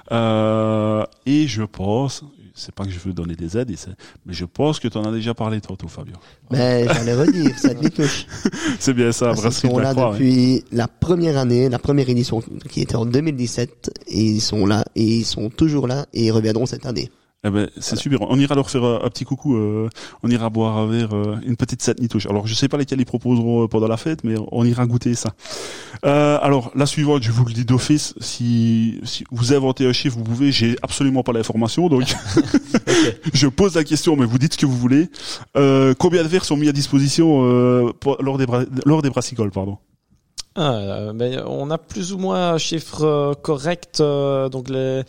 S1: euh, et je pense... C'est pas que je veux donner des aides, mais je pense que tu en as déjà parlé tantôt, Fabien.
S3: Mais j'allais redire, ça te touche.
S1: C'est bien ça, brasserie de la Croix.
S3: Ils sont là depuis ouais. la première année, la première édition qui était en deux mille dix-sept, et ils sont là, et ils sont toujours là, et ils reviendront cette année.
S1: Eh ben, c'est voilà. Super. On ira leur faire un petit coucou. Euh, on ira boire un verre, euh, une petite set nitouche. Alors, je sais pas lesquels ils proposeront pendant la fête, mais on ira goûter ça. Euh, alors, la suivante, je vous le dis d'office. Si, si vous inventez un chiffre, vous pouvez. J'ai absolument pas l'information, donc okay. Je pose la question, mais vous dites ce que vous voulez. Euh, combien de verres sont mis à disposition euh, pour, lors des bra- lors des brassicoles, pardon?
S2: Ah, ben, on a plus ou moins un chiffre euh, correct. Euh, donc les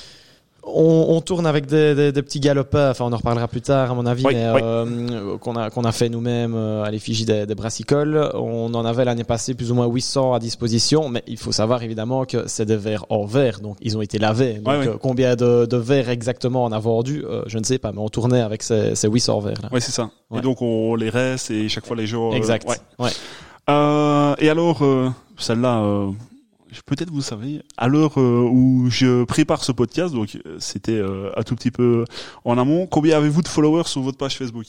S2: On, on tourne avec des, des, des petits galopins, enfin on en reparlera plus tard à mon avis,
S1: oui,
S2: mais
S1: oui.
S2: Euh, qu'on a qu'on a fait nous-mêmes euh, à l'effigie des, des brassicoles. On en avait l'année passée plus ou moins huit cents à disposition, mais il faut savoir évidemment que c'est des verres en verre, donc ils ont été lavés. Donc
S1: oui, oui.
S2: Euh, combien de, de verres exactement on a vendu, euh, je ne sais pas, mais on tournait avec ces, ces huit cents verres là.
S1: Oui, c'est ça.
S2: Ouais.
S1: Et donc on les reste et chaque fois les gens.
S2: Exact.
S1: Euh, ouais.
S2: Ouais.
S1: Euh, et alors euh, celle-là. Euh... Peut-être vous savez, à l'heure euh, où je prépare ce podcast, donc c'était euh, un tout petit peu en amont, combien avez-vous de followers sur votre page Facebook?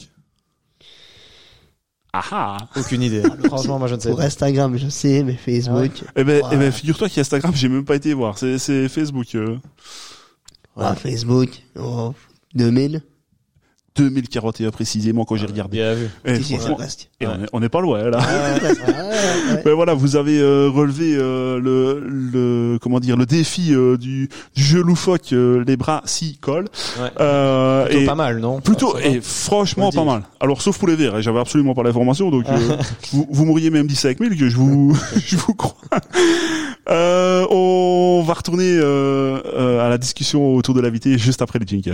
S1: Ah ah.
S2: Aucune idée. Franchement, moi je ne sais
S3: pas. Pour Instagram, je sais, mais Facebook.
S1: Ah ouais. Eh ben, ouais. eh ben, figure-toi qu'Instagram, j'ai même pas été voir. C'est, c'est Facebook. Euh.
S3: Ouais. Ah, Facebook. Oh, deux mille.
S1: deux mille quarante et un précisément quand j'ai regardé.
S2: Bien vu.
S1: Et,
S3: Si, si,
S1: franchement,
S3: presque.
S1: et
S2: Ouais.
S1: on, est, on est pas loin là.
S3: Ouais, ouais, ouais.
S1: Mais voilà, vous avez euh, relevé euh, le, le comment dire le défi euh, du, du jeu loufoque, euh, les bras s'y collent.
S2: Ouais.
S1: Euh,
S2: Plutôt
S1: et
S2: pas mal, non?
S1: plutôt
S2: Ça va.
S1: et franchement
S2: Faut le
S1: pas
S2: dire.
S1: mal. Alors sauf pour les verres, hein, j'avais absolument pas l'information, donc euh, vous, vous m'auriez même dit cinq mille que je vous je vous crois. Euh, on va retourner euh, euh, à la discussion autour de l'invité juste après les jingles.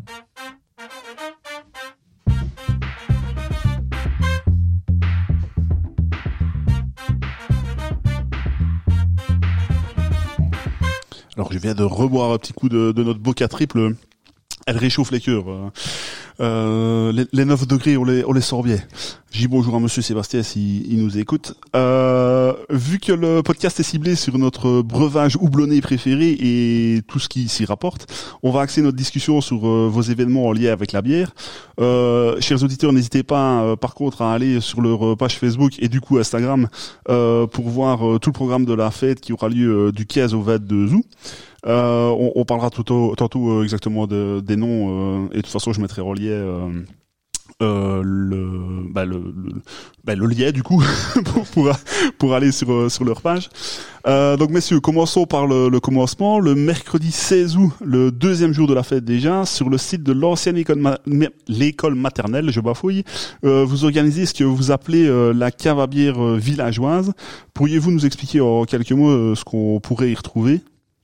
S1: Alors je viens de reboire un petit coup de, de notre Boca triple. Elle réchauffe les cœurs. Euh, euh, les, les neuf degrés, on les, on les sort bien. Je dis bonjour à Monsieur Sébastien s'il il nous écoute. Euh, vu que le podcast est ciblé sur notre breuvage houblonné préféré et tout ce qui s'y rapporte, on va axer notre discussion sur euh, vos événements en lien avec la bière. Euh, chers auditeurs, n'hésitez pas euh, par contre à aller sur leur page Facebook et du coup Instagram euh, pour voir euh, tout le programme de la fête qui aura lieu euh, du quinze au vingt-deux août. Euh, on, on parlera tout au, tantôt euh, exactement de, des noms euh, et de toute façon je mettrai en lien euh, euh, le, bah, le, le, bah, le lien du coup pour, pour, pour aller sur, euh, sur leur page. Euh, donc messieurs, commençons par le, le commencement. Le mercredi seize août, le deuxième jour de la fête déjà, sur le site de l'ancienne école, ma- l'école maternelle, je bafouille, euh, vous organisez ce que vous appelez euh, la cave à bière euh, villageoise. Pourriez-vous nous expliquer en quelques mots euh, ce qu'on pourrait y retrouver?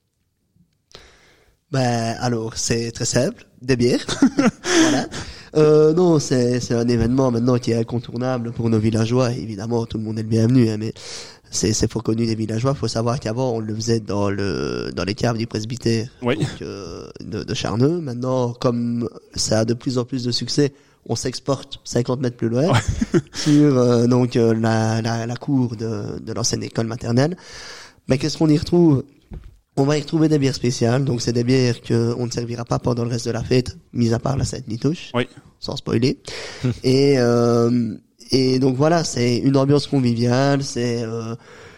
S3: Ben alors c'est très simple, des bières. Voilà. Euh, non, c'est c'est un événement maintenant qui est incontournable pour nos villageois. Évidemment, tout le monde est le bienvenu, hein, mais c'est c'est fort connu des villageois. Faut savoir qu'avant on le faisait dans le dans les caves du presbytère,
S1: Oui.
S3: donc, euh, de, de Charneux. Maintenant, comme ça a de plus en plus de succès, on s'exporte cinquante mètres plus loin sur euh, donc euh, la, la la cour de de l'ancienne école maternelle. Mais qu'est-ce qu'on y retrouve? On va y retrouver des bières spéciales, donc c'est des bières que on ne servira pas pendant le reste de la fête, mis à part la Sainte-Nitouche,
S1: Oui.
S3: sans spoiler. et euh, et donc voilà, c'est une ambiance conviviale, c'est euh,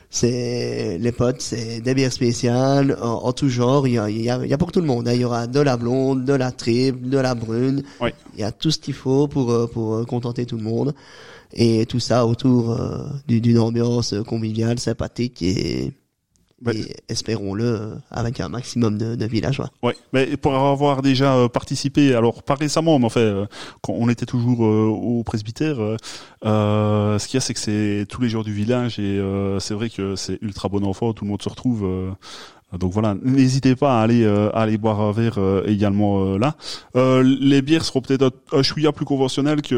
S3: c'est les potes, c'est des bières spéciales en, en tout genre. Il y a il y a il y a pour tout le monde. Hein. Il y aura de la blonde, de la triple, de la brune.
S1: Oui.
S3: Il y a tout ce qu'il faut pour euh, pour euh, contenter tout le monde. Et tout ça autour euh, du- d'une ambiance conviviale, sympathique et
S1: Ouais.
S3: et espérons-le euh, avec un maximum de, de villageois.
S1: Ouais, mais pour avoir déjà euh, participé, alors pas récemment, mais en fait, euh, quand on était toujours euh, au presbytère, euh, euh, ce qu'il y a, c'est que c'est tous les jours du village et euh, c'est vrai que c'est ultra bon enfant, tout le monde se retrouve. Euh, donc voilà, n'hésitez pas à aller euh, à aller boire un verre euh, également euh, là. Euh, les bières seront peut-être un, un chouïa plus conventionnelles que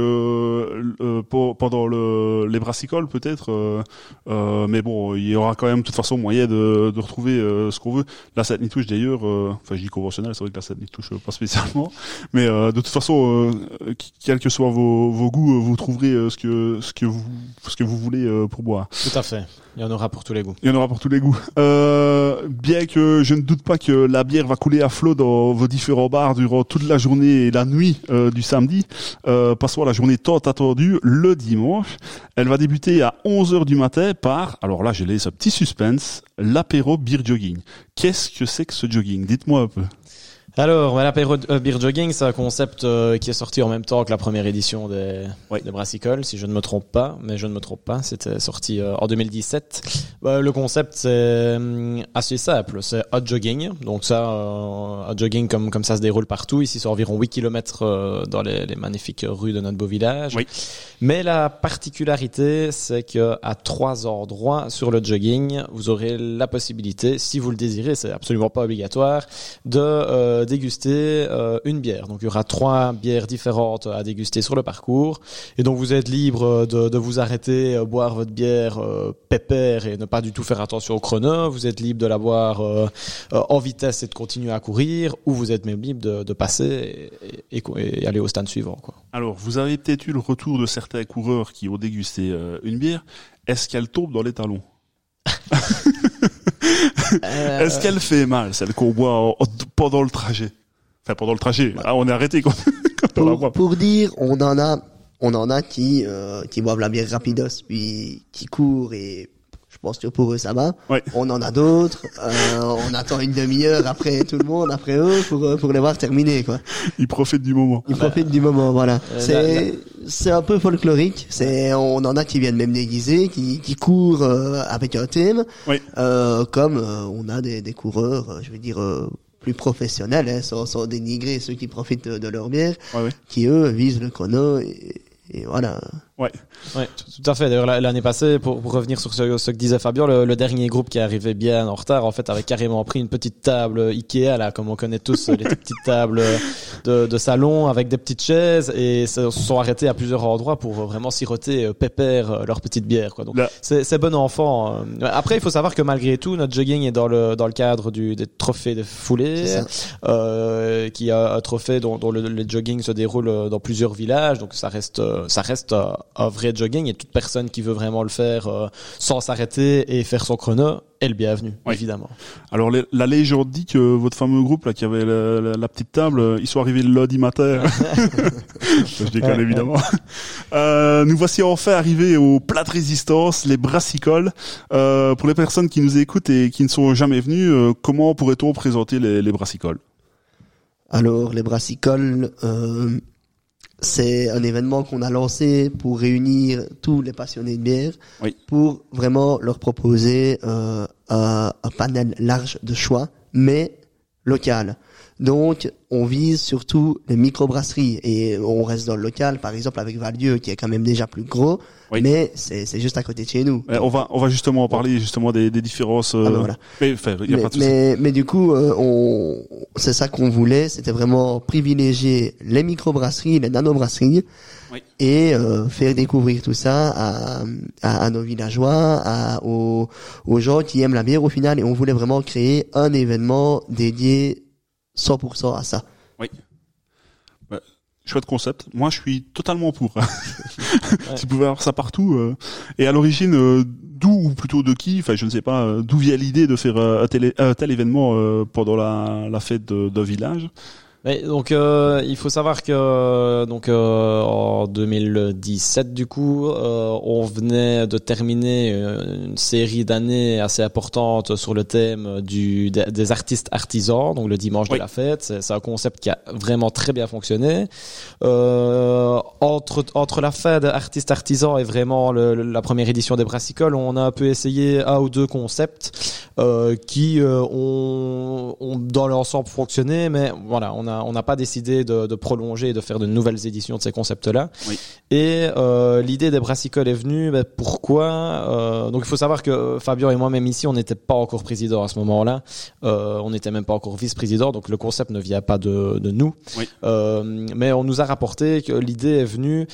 S1: euh, pour- pendant le, les brassicoles peut-être, euh, euh, mais bon, il y aura quand même de toute façon moyen de, de retrouver euh, ce qu'on veut. La Sainte-Nitouche d'ailleurs, euh, enfin je dis conventionnelle, c'est vrai que la Sainte-Nitouche euh, pas spécialement, mais euh, de toute façon, euh, quels que soient vos, vos goûts, euh, vous trouverez euh, ce que ce que vous ce que vous voulez euh, pour boire.
S2: Tout à fait. Il y en aura pour tous les goûts.
S1: Il y en aura pour tous les goûts. Euh, bien que je ne doute pas que la bière va couler à flot dans vos différents bars durant toute la journée et la nuit euh, du samedi, euh, passons à la journée tant attendue, le dimanche. Elle va débuter à onze heures du matin par, alors là j'ai laissé un petit suspense, l'apéro beer jogging. Qu'est-ce que c'est que ce jogging? Dites-moi un peu.
S2: Alors, bah, l'apéro euh, beer jogging, c'est un concept euh, qui est sorti en même temps que la première édition des,
S1: Ouais.
S2: des Brassicoles, si je ne me trompe pas, mais je ne me trompe pas, c'était sorti euh, en deux mille dix-sept. Bah, le concept, c'est hum, assez simple, c'est hot jogging, donc ça, euh, hot jogging comme, comme ça se déroule partout, ici c'est environ huit kilomètres euh, dans les, les magnifiques rues de notre beau village.
S1: Oui.
S2: Mais la particularité, c'est que à trois endroits sur le jogging, vous aurez la possibilité, si vous le désirez, c'est absolument pas obligatoire, de euh, déguster euh, une bière. Donc il y aura trois bières différentes à déguster sur le parcours, et donc vous êtes libre de, de vous arrêter, euh, boire votre bière euh, pépère et ne pas du tout faire attention au chrono. Vous êtes libre de la boire euh, euh, en vitesse et de continuer à courir, ou vous êtes même libre de, de passer et, et, et aller au stand suivant, quoi.
S1: Alors, vous avez peut-être eu le retour de certains coureurs qui ont dégusté euh, une bière. Est-ce qu'elle tombe dans les talons?
S3: Euh,
S1: Est-ce qu'elle fait mal, celle qu'on boit en- en- pendant le trajet? Enfin, pendant le trajet. Ah, on est arrêté quand, quand on la
S3: pour,
S1: boit.
S3: pour dire, on en a, on en a qui, euh, qui boivent la bière rapidos, puis qui courent et Je pense que pour eux ça va.
S1: Ouais.
S3: On en a d'autres. Euh, on attend une demi-heure après tout le monde, après eux, pour pour les voir terminer quoi.
S1: Ils profitent du moment.
S3: Ils profitent du moment, voilà.
S2: Euh,
S3: C'est c'est un peu folklorique. C'est on en a qui viennent même déguisés, qui qui courent euh, avec un thème.
S1: Oui.
S3: Euh, comme euh, on a des des coureurs, euh, je veux dire euh, plus professionnels, hein, sans sans dénigrer ceux qui profitent de, de leur bière,
S1: Ouais, ouais.
S3: qui eux visent le chrono et, et voilà.
S1: Ouais.
S2: Ouais, tout tout à fait. D'ailleurs, la- l'année passée, pour, pour revenir sur ce, ce que disait Fabien, le, le dernier groupe qui est arrivé bien en retard, en fait, avait carrément pris une petite table Ikea, là, comme on connaît tous, les petites tables de, de salon avec des petites chaises, et se sont arrêtés à plusieurs endroits pour vraiment siroter euh, pépère euh, leur petite bière, quoi. Donc,
S1: Là.
S2: c'est, c'est bon enfant. euh. Après, il faut savoir que malgré tout, notre jogging est dans le, dans le cadre du, des trophées de foulée,
S3: C'est ça.
S2: euh, qui a un trophée dont, dont le, le jogging se déroule dans plusieurs villages, donc ça reste, euh, ça reste euh, un vrai jogging, et toute personne qui veut vraiment le faire euh, sans s'arrêter et faire son chrono est le bienvenu,
S1: Oui.
S2: évidemment.
S1: Alors les- la légende dit que votre fameux groupe là qui avait la, la- la petite table, euh, ils sont arrivés le lundi matin. Je déconne
S2: Ouais,
S1: évidemment. Euh, nous voici enfin arrivés au plat de résistance, les brassicoles. Euh, pour les personnes qui nous écoutent et qui ne sont jamais venues, euh, comment pourrait-on présenter les, les brassicoles?
S3: Alors les brassicoles, euh, c'est un événement qu'on a lancé pour réunir tous les passionnés de bière,
S1: Oui.
S3: pour vraiment leur proposer euh, un, un panel large de choix, mais local. Donc, on vise surtout les microbrasseries et on reste dans le local, par exemple avec Valieu qui est quand même déjà plus gros,
S1: Oui.
S3: mais c'est c'est juste à côté de chez nous.
S1: Ouais, on va on va justement en parler justement des, des différences. Euh,
S3: Ah ben voilà.
S1: Mais enfin, il y a
S3: mais,
S1: pas de souci.
S3: mais, mais du coup, euh, on, c'est ça qu'on voulait, c'était vraiment privilégier les microbrasseries, les nanobrasseries,
S1: Oui.
S3: et euh, faire découvrir tout ça à, à, à nos villageois, à, aux, aux gens qui aiment la bière au final, et on voulait vraiment créer un événement dédié cent pour cent à ça.
S1: Chouette concept. Moi, je suis totalement pour. Tu pouvais avoir ça partout. euh. Et à l'origine, euh, d'où ou plutôt de qui, enfin, je ne sais pas, euh, d'où vient l'idée de faire euh, un, tel, un tel événement euh, pendant la, la fête de- d'un village.
S2: Mais donc euh, il faut savoir que donc euh, en deux mille dix-sept du coup euh, on venait de terminer une, une série d'années assez importantes sur le thème du des, des artistes artisans, donc le dimanche
S1: Oui.
S2: de la fête. C'est, c'est un concept qui a vraiment très bien fonctionné. Euh, entre entre la fête artistes artisans et vraiment le, le- la première édition des brassicoles, on a un peu essayé un ou deux concepts euh, qui euh, ont, ont dans l'ensemble fonctionné, mais voilà, on a on n'a pas décidé de, de prolonger et de faire de nouvelles éditions de ces concepts-là.
S1: Oui.
S2: Et euh, l'idée des brassicoles est venue. Ben, pourquoi euh, Donc il faut savoir que Fabien et moi-même ici, on n'était pas encore président à ce moment-là. Euh, on n'était même pas encore vice-président, donc le concept ne vient pas de, de nous.
S1: Oui.
S2: Euh, mais on nous a rapporté que l'idée est venue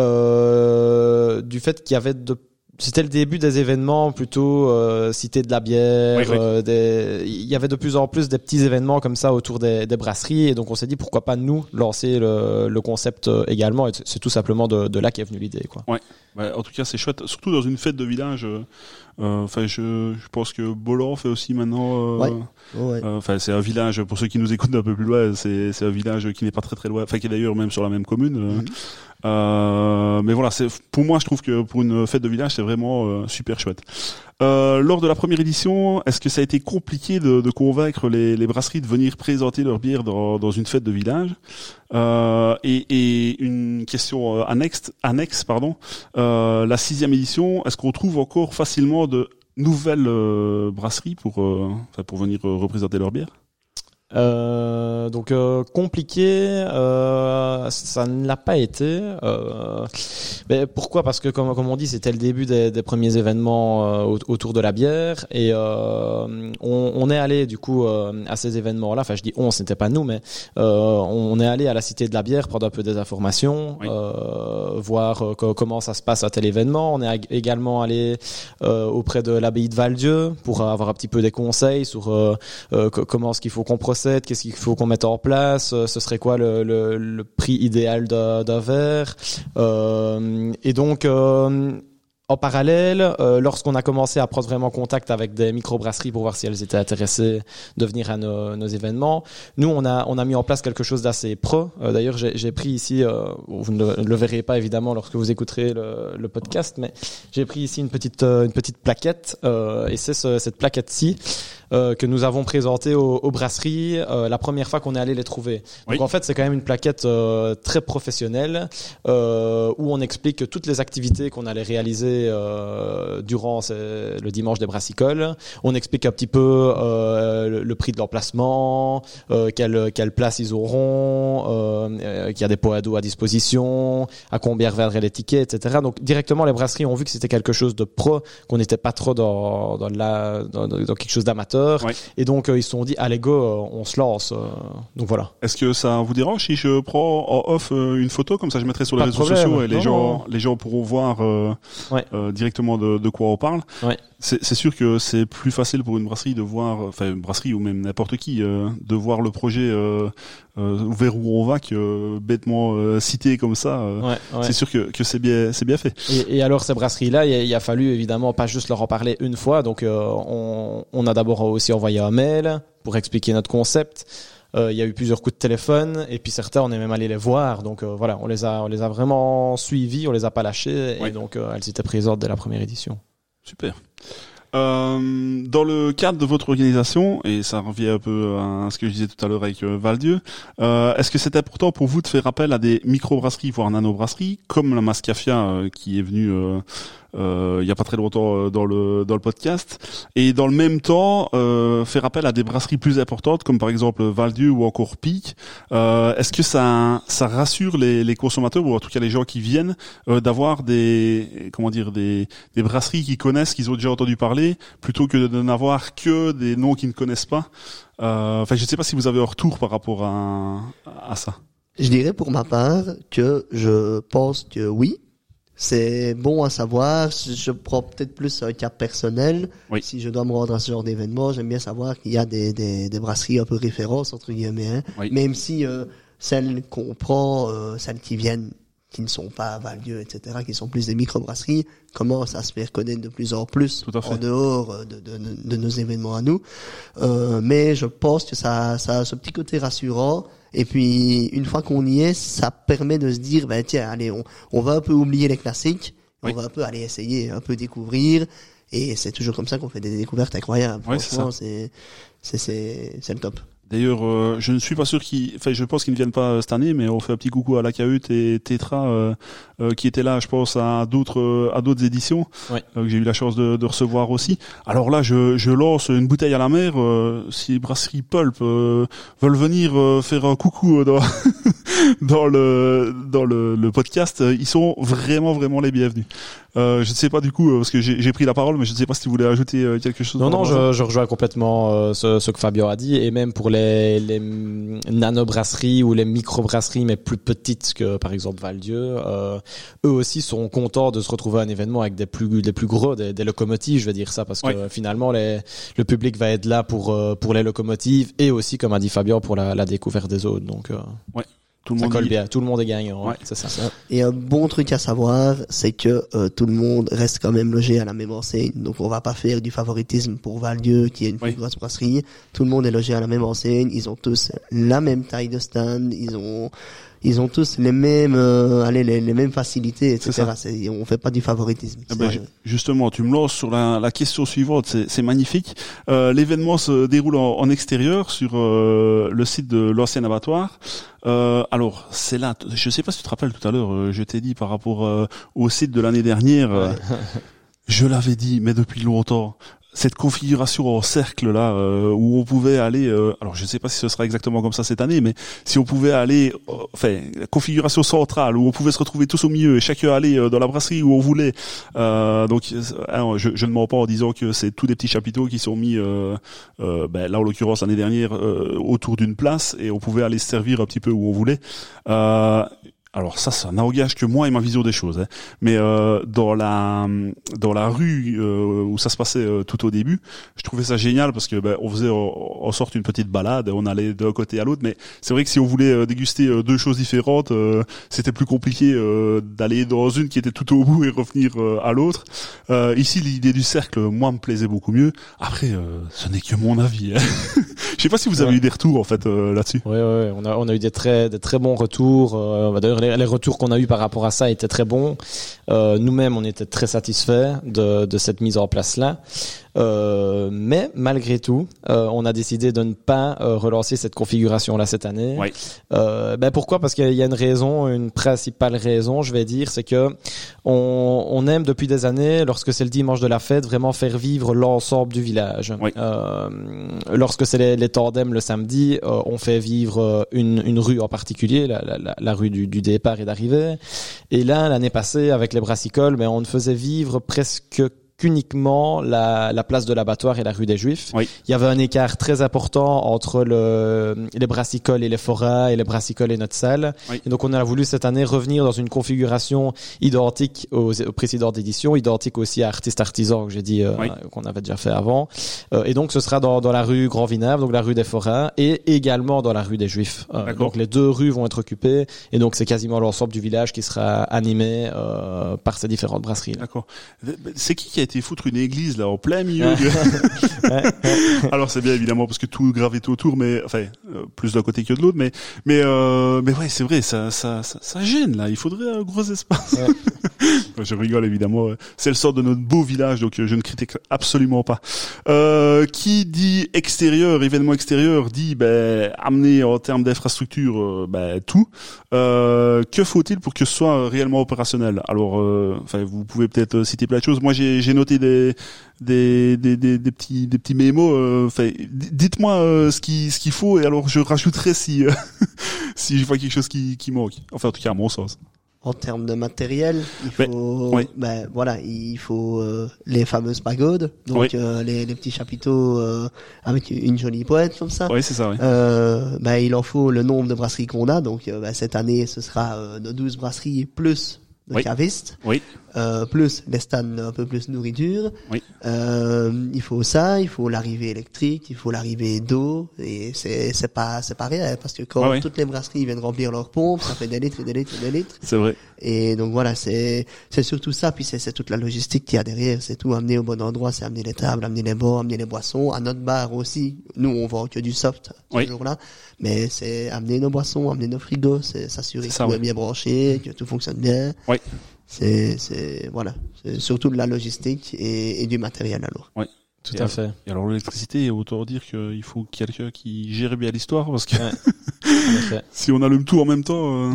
S2: euh, du fait qu'il y avait de C'était le début des événements plutôt euh, cité de la bière.
S1: Oui, oui.
S2: Euh, des... Il y avait de plus en plus des petits événements comme ça autour des, des brasseries, et donc on s'est dit pourquoi pas nous lancer le, le concept euh, également. Et c'est tout simplement de, de là qu'est venue l'idée, quoi.
S1: Ouais, en tout cas, c'est chouette, surtout dans une fête de village. euh, euh, Enfin, je, je pense que Bolan fait aussi maintenant. euh,
S3: Ouais. Ouais.
S1: euh, Enfin, c'est un village, pour ceux qui nous écoutent un peu plus loin, c'est c'est un village qui n'est pas très très loin, enfin qui est d'ailleurs même sur la même commune. euh,
S3: Mhm.
S1: Euh, mais voilà, c'est pour moi, je trouve que pour une fête de village, c'est vraiment euh, super chouette. Euh, lors de la première édition, est-ce que ça a été compliqué de, de convaincre les, les brasseries de venir présenter leur bière dans, dans une fête de village? euh, et, et une question euh, annexe, annexe, pardon. Euh, la sixième édition, est-ce qu'on trouve encore facilement de nouvelles euh, brasseries pour, euh, enfin, pour venir euh, représenter leur bière?
S2: Euh, donc euh, compliqué, euh, ça ne l'a pas été. Euh, mais pourquoi? Parce que comme, comme on dit, c'était le début des, des premiers événements euh, au- autour de la bière, et euh, on, on est allé du coup euh, à ces événements-là. Enfin, je dis on, c'était pas nous, mais euh, on est allé à la Cité de la bière prendre un peu des informations,
S1: Oui.
S2: euh, voir euh, co- comment ça se passe à tel événement. On est ag- également allé euh, auprès de l'abbaye de Val-Dieu pour avoir un petit peu des conseils sur euh, euh, co- comment est-ce qu'il faut qu'on procède, qu'est-ce qu'il faut qu'on mette en place, euh, ce serait quoi le, le, le prix idéal d'un, d'un verre. Euh, et donc, euh, En parallèle, euh, lorsqu'on a commencé à prendre vraiment contact avec des microbrasseries pour voir si elles étaient intéressées de venir à nos, nos événements, nous on a on a mis en place quelque chose d'assez pro. Euh, d'ailleurs, j'ai, j'ai pris ici, euh, vous ne le, ne le verrez pas évidemment lorsque vous écouterez le, le podcast, mais j'ai pris ici une petite euh, une petite plaquette euh, et c'est ce, cette plaquette-ci euh, que nous avons présentée aux, aux brasseries euh, la première fois qu'on est allé les trouver.
S1: Oui.
S2: Donc en fait, c'est quand même une plaquette euh, très professionnelle euh, où on explique que toutes les activités qu'on allait réaliser Euh, durant ce, le dimanche des brassicoles. On explique un petit peu euh, le, le prix de l'emplacement, euh, quelle, quelle place ils auront, euh, euh, qu'il y a des pots à dos à disposition, à combien reviendrait les tickets, et cetera. Donc directement, les brasseries ont vu que c'était quelque chose de pro, qu'on n'était pas trop dans, dans, la, dans, dans quelque chose d'amateur.
S1: Ouais.
S2: Et donc, euh, ils se sont dit, allez go, euh, on se lance. Euh, donc voilà.
S1: Est-ce que ça vous dérange si je prends en off euh, une photo, comme ça je mettrai sur les
S2: Pas de
S1: réseaux
S2: problème.
S1: sociaux et les
S2: Non,
S1: gens,
S2: non.
S1: les gens pourront voir euh,
S2: Ouais.
S1: euh, directement de, de quoi on parle.
S2: Ouais.
S1: C'est, c'est sûr que c'est plus facile pour une brasserie de voir, enfin une brasserie ou même n'importe qui, euh, de voir le projet euh, euh, vers où on va que euh, bêtement euh, cité comme ça. Euh,
S2: Ouais, ouais.
S1: C'est sûr que, que c'est bien, c'est bien fait.
S2: Et, et alors ces brasseries-là, il a, il a fallu évidemment pas juste leur en parler une fois. Donc euh, on, on a d'abord aussi envoyé un mail pour expliquer notre concept. Euh, il y a eu plusieurs coups de téléphone et puis certains on est même allé les voir. Donc euh, voilà, on les a on les a vraiment suivis, on les a pas lâchés et
S1: Ouais.
S2: donc euh, elles étaient présentes dès la première édition.
S1: Super. Euh, dans le cadre de votre organisation, et ça revient un peu à ce que je disais tout à l'heure avec euh, Valdieu, euh, est-ce que c'est important pour vous de faire appel à des micro-brasseries, voire nano-brasseries, comme la Mascafia euh, qui est venue euh, euh, il y a pas très longtemps euh, dans le dans le podcast, et dans le même temps euh, faire appel à des brasseries plus importantes, comme par exemple Valdieu ou encore Pic. Euh, est-ce que ça ça rassure les, les consommateurs, ou en tout cas les gens qui viennent, euh, d'avoir des comment dire des des brasseries qu'ils connaissent, qu'ils ont déjà entendu parler, plutôt que de n'avoir que des noms qu'ils ne connaissent pas. Euh, enfin, je ne sais pas si vous avez un retour par rapport à, à ça.
S3: Je dirais pour ma part que je pense que oui. C'est bon à savoir. Je prends peut-être plus un cas personnel.
S1: Oui.
S3: Si je dois me rendre à ce genre d'événement, j'aime bien savoir qu'il y a des, des, des brasseries un peu références, entre guillemets. Hein.
S1: Oui.
S3: Même si euh, celles qu'on prend, euh, celles qui viennent, qui ne sont pas Valdieu, et cetera, qui sont plus des microbrasseries, commencent à se faire connaître de plus en plus
S1: Tout à fait.
S3: en dehors de, de, de, de nos événements à nous. Euh, mais je pense que ça, ça a ce petit côté rassurant. Et puis, une fois qu'on y est, ça permet de se dire, ben tiens, allez, on, on va un peu oublier les classiques,
S1: Oui.
S3: on va un peu aller essayer, un peu découvrir. Et c'est toujours comme ça qu'on fait des découvertes incroyables.
S1: Ouais, c'est
S3: Franchement, c'est, c'est, c'est, c'est le top.
S1: D'ailleurs, euh, je ne suis pas sûr qu'ils, enfin, je pense qu'ils ne viennent pas euh, cette année, mais on fait un petit coucou à la K E T et Tetra, euh, euh, qui étaient là, je pense, à d'autres, euh, à d'autres éditions,
S2: Ouais.
S1: euh, que j'ai eu la chance de, de recevoir aussi. Alors là, je, je lance une bouteille à la mer. Euh, si les brasseries Pulp euh, veulent venir euh, faire un coucou dans dans le dans le, le podcast, euh, ils sont vraiment vraiment les bienvenus. Euh, je ne sais pas du coup, euh, parce que j'ai, j'ai pris la parole, mais je ne sais pas si tu voulais ajouter euh, quelque chose.
S2: Non,
S1: par
S2: non,
S1: rapport à ça.
S2: je, je rejoins complètement euh, ce, ce que Fabien a dit, et même pour les, les nano-brasseries ou les micro-brasseries, mais plus petites que par exemple Valdieu, euh, eux aussi sont contents de se retrouver à un événement avec des plus, des plus gros, des, des locomotives, je vais dire ça, parce que
S1: Ouais.
S2: euh, finalement, les, le public va être là pour, euh, pour les locomotives et aussi, comme a dit Fabien, pour la, la découverte des autres. Donc, euh,
S1: Tout le
S2: ça
S1: monde
S2: colle
S1: y-
S2: bien, tout le monde est gagnant, ouais,
S1: Ouais.
S2: c'est ça.
S3: Et un bon truc à savoir, c'est que euh, tout le monde reste quand même logé à la même enseigne. Donc on va pas faire du favoritisme pour Valdieu, qui est une plus
S1: Oui.
S3: grosse brasserie. Tout le monde est logé à la même enseigne. Ils ont tous la même taille de stand. Ils ont ils ont tous les mêmes euh, allez les, les mêmes facilités, et cetera. C'est, on fait pas du favoritisme.
S1: Eh
S3: C'est-
S1: ben, ju- justement, tu me lances sur la, la question suivante, c'est, c'est magnifique. Euh, l'événement se déroule en, en extérieur sur euh, le site de l'ancien abattoir. Euh, alors, c'est là, t- je sais pas si tu te rappelles tout à l'heure, euh, je t'ai dit par rapport euh, au site de l'année dernière, euh, je l'avais dit, mais depuis longtemps. Cette configuration en cercle là, euh, où on pouvait aller, euh, alors je ne sais pas si ce sera exactement comme ça cette année, mais si on pouvait aller, euh, enfin, la configuration centrale où on pouvait se retrouver tous au milieu et chacun aller euh, dans la brasserie où on voulait. Euh, donc, euh, alors, je, je ne mens pas en disant que c'est tous des petits chapiteaux qui sont mis, euh, euh, ben, là en l'occurrence l'année dernière, euh, autour d'une place et on pouvait aller se servir un petit peu où on voulait. Euh, alors ça, ça n'engage que moi et ma vision des choses. Hein. Mais euh, dans la dans la rue euh, où ça se passait euh, tout au début, je trouvais ça génial parce que ben, on faisait en, en sorte une petite balade, on allait d'un côté à l'autre. Mais c'est vrai que si on voulait euh, déguster euh, deux choses différentes, euh, c'était plus compliqué euh, d'aller dans une qui était tout au bout et revenir euh, à l'autre. Euh, ici, l'idée du cercle, moi, me plaisait beaucoup mieux. Après, euh, ce n'est que mon avis. Hein. Je sais pas si vous avez
S2: ouais.
S1: eu des retours en fait euh, là-dessus.
S2: Oui, ouais, ouais. on a on a eu des très des très bons retours. Euh, D'ailleurs, les, les retours qu'on a eu par rapport à ça étaient très bons. Euh, nous-mêmes, on était très satisfaits de de cette mise en place là. Euh, mais malgré tout, euh, on a décidé de ne pas euh, relancer cette configuration-là cette année.
S1: Ouais.
S2: Euh, ben pourquoi ? Parce qu'il y a une raison, une principale raison, je vais dire, c'est que on, on aime depuis des années, lorsque c'est le dimanche de la fête, vraiment faire vivre l'ensemble du village.
S1: Ouais.
S2: Euh, lorsque c'est les, les tandems le samedi, euh, on fait vivre une, une rue en particulier, la, la, la rue du, du départ et d'arrivée. Et là, l'année passée, avec les brassicoles, mais on ne faisait vivre presque qu'uniquement la, la place de l'abattoir et la rue des Juifs.
S1: Oui.
S2: Il y avait un écart très important entre le, les brassicoles et les forats et les brassicoles et notre salle.
S1: Oui.
S2: Et donc on a voulu cette année revenir dans une configuration identique aux, aux précédentes éditions, identique aussi à Artiste Artisan que j'ai dit euh,
S1: Oui.
S2: qu'on avait déjà fait avant. Euh, et donc ce sera dans, dans la rue Grand Vinave, donc la rue des Forats, et également dans la rue des Juifs. Euh, donc les deux rues vont être occupées, et donc c'est quasiment l'ensemble du village qui sera animé euh, par ces différentes brasseries. Là.
S1: D'accord. C'est qui qui a été foutre une église là en plein milieu du...
S2: Ouais, ouais.
S1: Alors c'est bien évidemment parce que tout gravité autour, mais enfin euh, plus d'un côté que de l'autre, mais mais euh, mais ouais c'est vrai, ça ça ça, ça gêne là. Il faudrait un gros espace. Ouais. Je rigole évidemment. C'est le sort de notre beau village, donc je ne critique absolument pas. Euh, qui dit extérieur, événement extérieur, dit ben amener en termes d'infrastructure euh, ben tout. Euh, que faut-il pour que ce soit réellement opérationnel? Alors, euh, enfin vous pouvez peut-être citer plein de choses. Moi j'ai j'ai noté des des des des, des petits des petits mémos. Enfin, euh, dites-moi euh, ce qui ce qu'il faut et alors je rajouterai si euh, si je vois quelque chose qui qui manque. Enfin, en tout cas à mon sens.
S3: En termes de matériel, il
S1: Mais,
S3: faut,
S1: oui.
S3: ben voilà, il faut euh, les fameuses pagodes, donc
S1: Oui.
S3: euh, les, les petits chapiteaux euh, avec une jolie pointe comme ça.
S1: Oui, c'est ça. Oui.
S3: Euh, ben il en faut le nombre de brasseries qu'on a, donc euh, ben, cette année ce sera euh, nos douze brasseries plus de
S1: Oui.
S3: cavistes,
S1: Oui.
S3: euh, plus les stands un peu plus nourriture.
S1: Oui.
S3: Euh, il faut ça, il faut l'arrivée électrique, il faut l'arrivée d'eau, et c'est c'est pas c'est pas rien parce que quand
S1: Ah ouais.
S3: toutes les brasseries viennent remplir leurs pompes, ça fait des litres et des litres et des litres.
S1: C'est vrai.
S3: Et donc voilà, c'est c'est surtout ça, puis c'est c'est toute la logistique qu'il y a derrière, c'est tout amener au bon endroit, c'est amener les tables, amener les bords, amener les boissons, à notre bar aussi. Nous on vend que du soft ce
S1: Oui.
S3: jour-là, mais c'est amener nos boissons, amener nos frigos, c'est s'assurer que
S1: C'est ça,
S3: tout
S1: ouais.
S3: est bien branché, que tout fonctionne bien.
S1: Oui.
S3: C'est c'est voilà, c'est surtout de la logistique et, et du matériel alors.
S1: Oui.
S2: Tout
S1: Et
S2: à
S1: alors-
S2: fait.
S1: Et alors l'électricité, autant dire qu'il faut quelqu'un qui gère bien l'histoire parce que
S2: Ouais. En effet.
S1: si on allume tout en même temps, euh,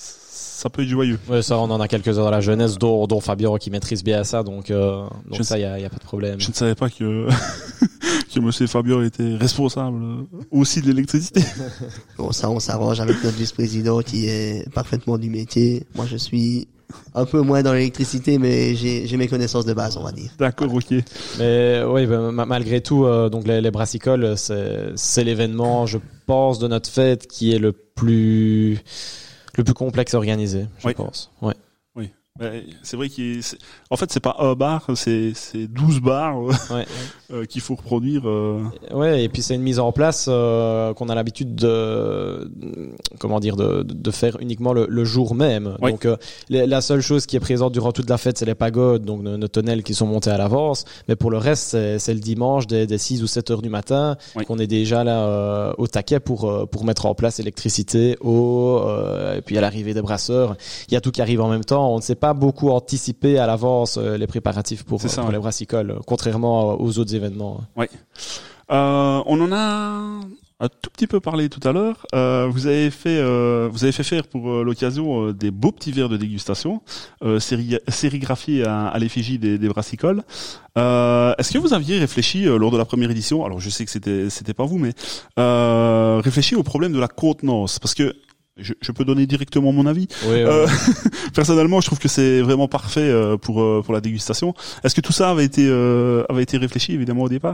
S1: ça peut être joyeux.
S2: Ouais, ça, on en a quelques-uns dans la jeunesse, dont, dont Fabien qui maîtrise bien ça, donc, euh, donc
S1: Je
S2: ça, il y a, y a pas de problème.
S1: Je ne savais pas que que Monsieur Fabien était responsable euh, aussi de l'électricité.
S3: Bon, ça, on s'arrange avec notre vice-président qui est parfaitement du métier. Moi, je suis un peu moins dans l'électricité, mais j'ai, j'ai mes connaissances de base, on va dire.
S1: D'accord, ok.
S2: Mais oui, ben, ma- malgré tout, euh, donc les, les brassicoles, c'est, c'est l'événement, je pense, de notre fête qui est le plus le plus complexe à organiser, je
S1: Oui.
S2: pense. Ouais.
S1: Ouais, c'est vrai qu'il c'est... en fait c'est pas un bar, c'est c'est douze bars euh,
S2: Ouais.
S1: euh, qu'il faut reproduire. Euh...
S2: Ouais, et puis c'est une mise en place euh, qu'on a l'habitude de comment dire de, de faire uniquement le, le jour même.
S1: Oui.
S2: Donc euh, les- la seule chose qui est présente durant toute la fête, c'est les pagodes, donc nos, nos tonnelles qui sont montées à l'avance. Mais pour le reste, c'est, c'est le dimanche dès, dès six ou sept heures du matin
S1: Oui.
S2: qu'on est déjà là euh, au taquet pour euh, pour mettre en place électricité, eau, euh, et puis à l'arrivée des brasseurs, il y a tout qui arrive en même temps. On ne sait pas beaucoup anticiper à l'avance euh, les préparatifs pour,
S1: C'est ça,
S2: pour
S1: ouais.
S2: les brassicoles, contrairement aux autres événements.
S1: Ouais. Euh, on en a un tout petit peu parlé tout à l'heure. Euh, vous avez fait, euh, vous avez fait faire pour euh, l'occasion euh, des beaux petits verres de dégustation, euh, séri- sérigraphiés à, à l'effigie des, des brassicoles. Euh, est-ce que vous aviez réfléchi euh, lors de la première édition, alors je sais que c'était, c'était pas vous, mais euh, réfléchi au problème de la contenance, parce que je, je peux donner directement mon avis.
S2: Oui,
S1: Euh, personnellement, je trouve que c'est vraiment parfait euh, pour euh, pour la dégustation. Est-ce que tout ça avait été euh, avait été réfléchi évidemment au départ?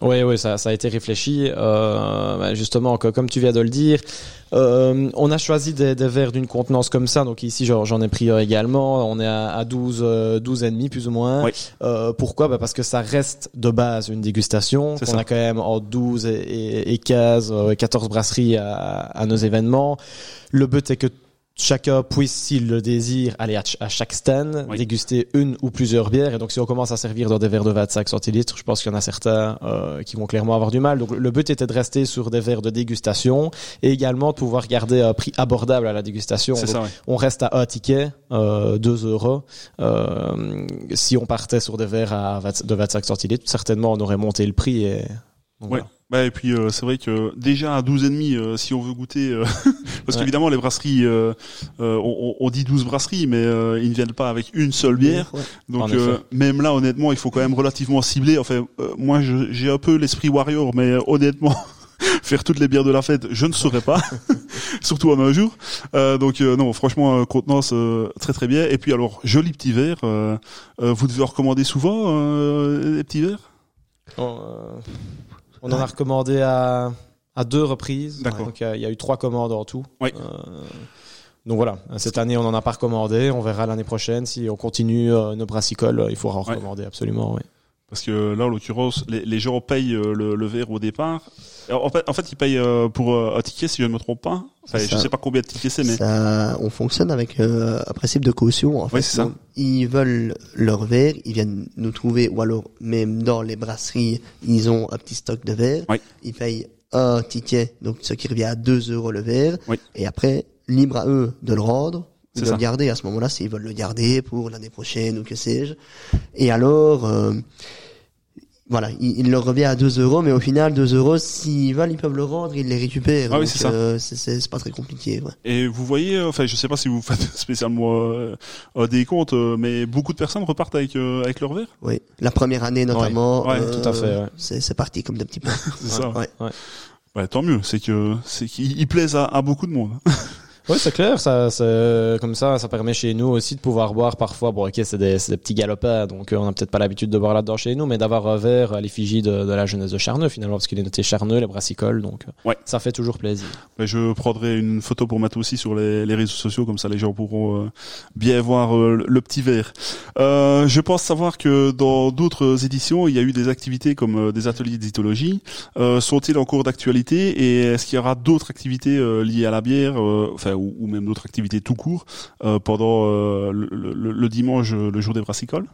S2: Oui, oui, ça, ça a été réfléchi. Euh, justement, que, comme tu viens de le dire, euh, on a choisi des, des verres d'une contenance comme ça. Donc ici, j'en, j'en ai pris un également. On est à, à douze, euh, douze et demi plus ou moins.
S1: Oui.
S2: Euh, pourquoi? Bah parce que ça reste de base une dégustation.
S1: C'est
S2: on
S1: ça.
S2: a quand même entre douze et, et, et quinze, euh, quatorze brasseries à, à nos événements. Le but est que chacun puisse, s'il le désire, aller à, ch- à chaque stand,
S1: Oui.
S2: déguster une ou plusieurs bières. Et donc, si on commence à servir dans des verres de vingt-cinq centilitres, je pense qu'il y en a certains euh, qui vont clairement avoir du mal. Donc, le but était de rester sur des verres de dégustation et également de pouvoir garder un prix abordable à la dégustation.
S1: C'est
S2: Donc,
S1: ça, ouais.
S2: on reste à un ticket, euh, deux euros. Euh, si on partait sur des verres à vingt, de vingt-cinq centilitres, certainement, on aurait monté le prix. Et donc,
S1: Ouais.
S2: voilà.
S1: Bah, et puis euh, c'est vrai que déjà à douze et demi, euh, si on veut goûter, euh, parce
S2: Ouais.
S1: qu'évidemment les brasseries, euh, euh, on, on dit douze brasseries, mais euh, ils ne viennent pas avec une seule bière.
S3: Ouais.
S1: Donc
S2: En
S1: euh,
S2: effet.
S1: même là, honnêtement, il faut quand même relativement cibler. Enfin, euh, moi, je, j'ai un peu l'esprit warrior, mais euh, honnêtement, faire toutes les bières de la fête, je ne saurais pas, surtout en un jour. Euh, donc euh, non, franchement, euh, contenance euh, très très bien. Et puis alors, joli petit verre. Euh, euh, vous devez recommander souvent euh, les petits verres.
S2: On, euh, on en a recommandé à, à deux reprises.
S1: D'accord.
S2: Donc, il y, a- il y a eu trois commandes en tout.
S1: Oui.
S2: Euh, donc voilà, cette année, on n'en a pas recommandé. On verra l'année prochaine. Si on continue euh, nos brassicoles, il faudra en
S1: Ouais.
S2: recommander absolument. Oui.
S1: Parce que là, en l'occurrence, les, les gens payent euh, le, le verre au départ. Alors, en fait, en fait, ils payent euh, pour euh, un ticket, si je ne me trompe pas. Enfin,
S3: C'est
S1: je
S3: ça.
S1: sais pas combien de tickets c'est, mais
S3: Ça, on fonctionne avec euh, un principe de caution. En fait,
S1: Oui, c'est ça.
S3: Donc, ils veulent leur verre, ils viennent nous trouver, ou alors même dans les brasseries, ils ont un petit stock de verre.
S1: Oui.
S3: Ils payent un ticket, donc ce qui revient à deux euros le verre.
S1: Oui.
S3: Et après, libre à eux de le rendre ou
S1: C'est
S3: de
S1: ça.
S3: le garder à ce moment-là, s'ils veulent le garder pour l'année prochaine ou que sais-je. Et alors, euh, voilà, il, il leur revient à deux euros, mais au final, deux euros, s'ils veulent, ils peuvent le rendre, ils les récupèrent.
S1: Ah oui,
S3: Donc,
S1: c'est ça.
S3: euh, c'est, c'est, c'est pas très compliqué. Ouais.
S1: et vous voyez, euh, enfin, je sais pas si vous faites spécialement euh, euh, des comptes, euh, mais beaucoup de personnes repartent avec euh, avec leur verre.
S3: Oui, la première année notamment.
S1: Ouais,
S3: euh,
S2: tout à fait, ouais.
S3: C'est, c'est parti comme de petits pains.
S1: C'est ça.
S3: Ouais.
S1: Ouais, tant mieux. C'est que c'est qu'ils ils plaisent à, à beaucoup de monde.
S2: Oui, c'est clair. Ça, c'est, comme ça, ça permet chez nous aussi de pouvoir boire parfois. Bon, ok, c'est des, c'est des petits galopins, donc euh, on n'a peut-être pas l'habitude de boire là-dedans chez nous, mais d'avoir un verre à l'effigie de, de la jeunesse de Charneux finalement, parce qu'il est noté Charneux, les brassicoles, donc euh,
S1: Ouais.
S2: ça fait toujours plaisir.
S1: Mais je prendrai une photo pour mettre aussi sur les, les réseaux sociaux, comme ça les gens pourront euh, bien voir euh, le, le petit verre. Euh, je pense savoir que dans d'autres éditions, il y a eu des activités comme euh, des ateliers d'éthologie. Euh, sont-ils en cours d'actualité et est-ce qu'il y aura d'autres activités euh, liées à la bière, euh, enfin ou, ou même d'autres activités tout court euh, pendant euh, le, le, le dimanche, le jour des brassicoles?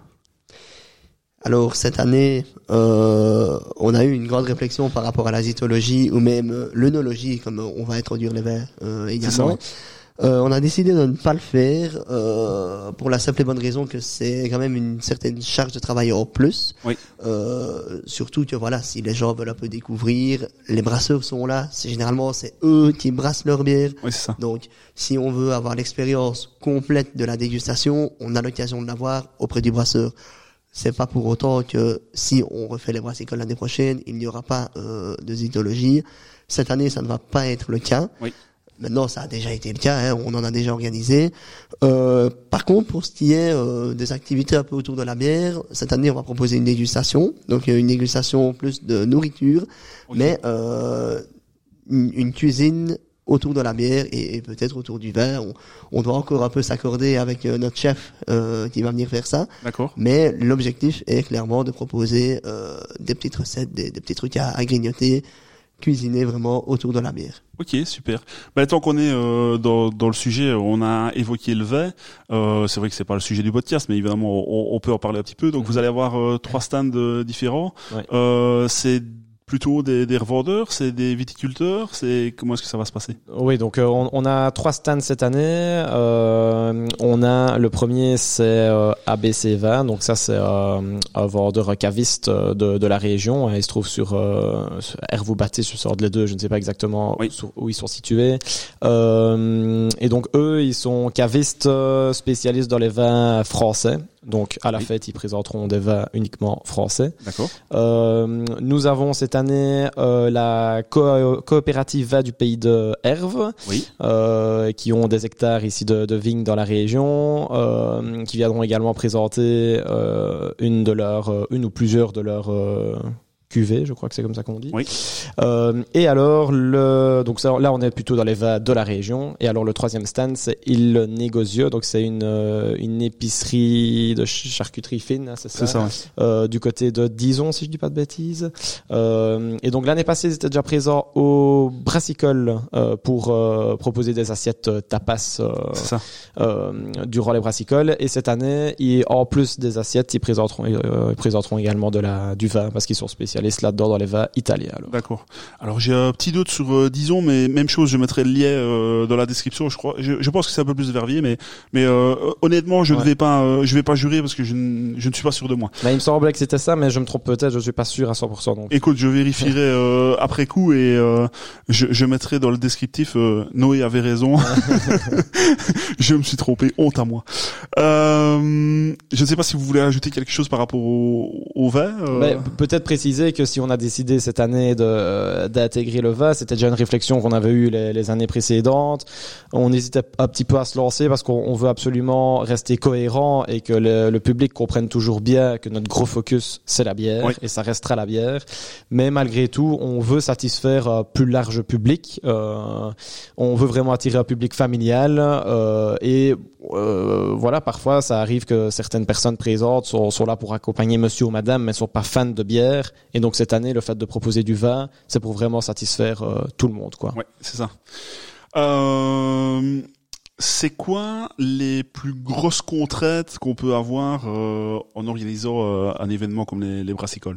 S3: Alors cette année, euh, on a eu une grande réflexion par rapport à la zytologie ou même euh, l'œnologie, comme on va introduire les vins euh, également.
S1: ça, ouais.
S3: Euh, on a décidé de ne pas le faire euh, pour la simple et bonne raison que c'est quand même une certaine charge de travail en plus.
S1: Oui.
S3: Euh, surtout que voilà, si les gens veulent un peu découvrir, les brasseurs sont là. C'est généralement c'est eux qui brassent leur bière.
S1: Oui, c'est ça.
S3: Donc, si on veut avoir l'expérience complète de la dégustation, on a l'occasion de l'avoir auprès du brasseur. C'est pas pour autant que si on refait les brassicoles l'année prochaine, il n'y aura pas euh, de zytologie. Cette année, ça ne va pas être le cas.
S1: Oui.
S3: Maintenant, ça a déjà été le cas, hein, on en a déjà organisé. Euh, par contre, pour ce qui est euh, des activités un peu autour de la bière, cette année, on va proposer une dégustation. Donc, une dégustation plus de nourriture,
S1: Ok.
S3: mais euh, une, une cuisine autour de la bière et, et peut-être autour du vin. On, on doit encore un peu s'accorder avec euh, notre chef euh, qui va venir faire ça.
S1: D'accord.
S3: Mais l'objectif est clairement de proposer euh, des petites recettes, des, des petits trucs à, à grignoter, cuisiner vraiment autour de la bière.
S1: Ok, super. Bah, tant qu'on est euh, dans, dans le sujet, on a évoqué le vin. Euh, c'est vrai que c'est pas le sujet du podcast, mais évidemment, on, on peut en parler un petit peu. Donc, vous allez avoir euh, trois stands euh, différents.
S2: Ouais.
S1: Euh, c'est plutôt des, des revendeurs, c'est des viticulteurs, c'est comment est-ce que ça va se passer?
S2: Oui, donc euh, on, on a trois stands cette année. Euh, on a le premier, c'est euh, A B C vingt, donc ça c'est euh, un vendeur caviste de, de la région. Il se trouve sur euh, Hervaux-Bâté, sur sort les deux, je ne sais pas exactement
S1: Oui.
S2: sur- où ils sont situés. Euh, et donc eux, ils sont cavistes euh, spécialistes dans les vins français. Donc à la
S1: Oui.
S2: fête, ils présenteront des vins uniquement français.
S1: D'accord.
S2: Euh, nous avons cette année euh, la co- coopérative vin du pays de Herve,
S1: Oui.
S2: euh, qui ont des hectares ici de, de vignes dans la région, euh, qui viendront également présenter euh, une de leurs, euh, une ou plusieurs de leurs euh, cuvée, je crois que c'est comme ça qu'on dit.
S1: Oui.
S2: Euh, et alors, le, donc ça, là, on est plutôt dans les vins de la région. Et alors, le troisième stand, c'est Il Negozio. Donc, c'est une, euh, une épicerie de charcuterie fine, hein, c'est ça?
S1: C'est ça, ouais.
S2: Euh, du côté de Dizon, si je dis pas de bêtises. Euh, et donc, l'année passée, ils étaient déjà présents au Brassicole euh, pour euh, proposer des assiettes tapas euh,
S1: C'est ça.
S2: euh, durant les Brassicoles. Et cette année, ils, en plus des assiettes, ils présenteront, euh, ils présenteront également de la, du vin parce qu'ils sont spécialistes là-dedans dans les vins italiens. Alors.
S1: D'accord. Alors j'ai un petit doute sur euh, Dizon, mais même chose, je mettrai le lien euh, dans la description. Je crois, je, je pense que c'est un peu plus Verviers, mais mais euh, honnêtement, je
S2: Ouais.
S1: ne vais pas, euh, je vais pas jurer parce que je, ne- je ne suis pas sûr de moi.
S2: Mais il me semblait que c'était ça, mais je me trompe peut-être, je suis pas sûr à cent pour cent. Donc.
S1: Écoute, je vérifierai euh, après coup et euh, je, je mettrai dans le descriptif. Euh, Noé avait raison. Je me suis trompé, honte à moi. Euh, je ne sais pas si vous voulez ajouter quelque chose par rapport au, au vin. euh.
S2: Mais peut-être préciser que si on a décidé cette année de euh, d'intégrer le vin, c'était déjà une réflexion qu'on avait eue les, les années précédentes. On hésitait un petit peu à se lancer parce qu'on on veut absolument rester cohérent et que le, le public comprenne toujours bien que notre gros focus c'est la bière
S1: Oui.
S2: et ça restera la bière. Mais malgré tout, on veut satisfaire un plus large public. Euh, on veut vraiment attirer un public familial euh, et euh, voilà, parfois ça arrive que certaines personnes présentes sont, sont là pour accompagner monsieur ou madame mais sont pas fans de bière et donc cette année le fait de proposer du vin c'est pour vraiment satisfaire euh, tout le monde quoi.
S1: Ouais, c'est ça. Euh, c'est quoi les plus grosses contraintes qu'on peut avoir euh, en organisant euh, un événement comme les, les Brassicoles?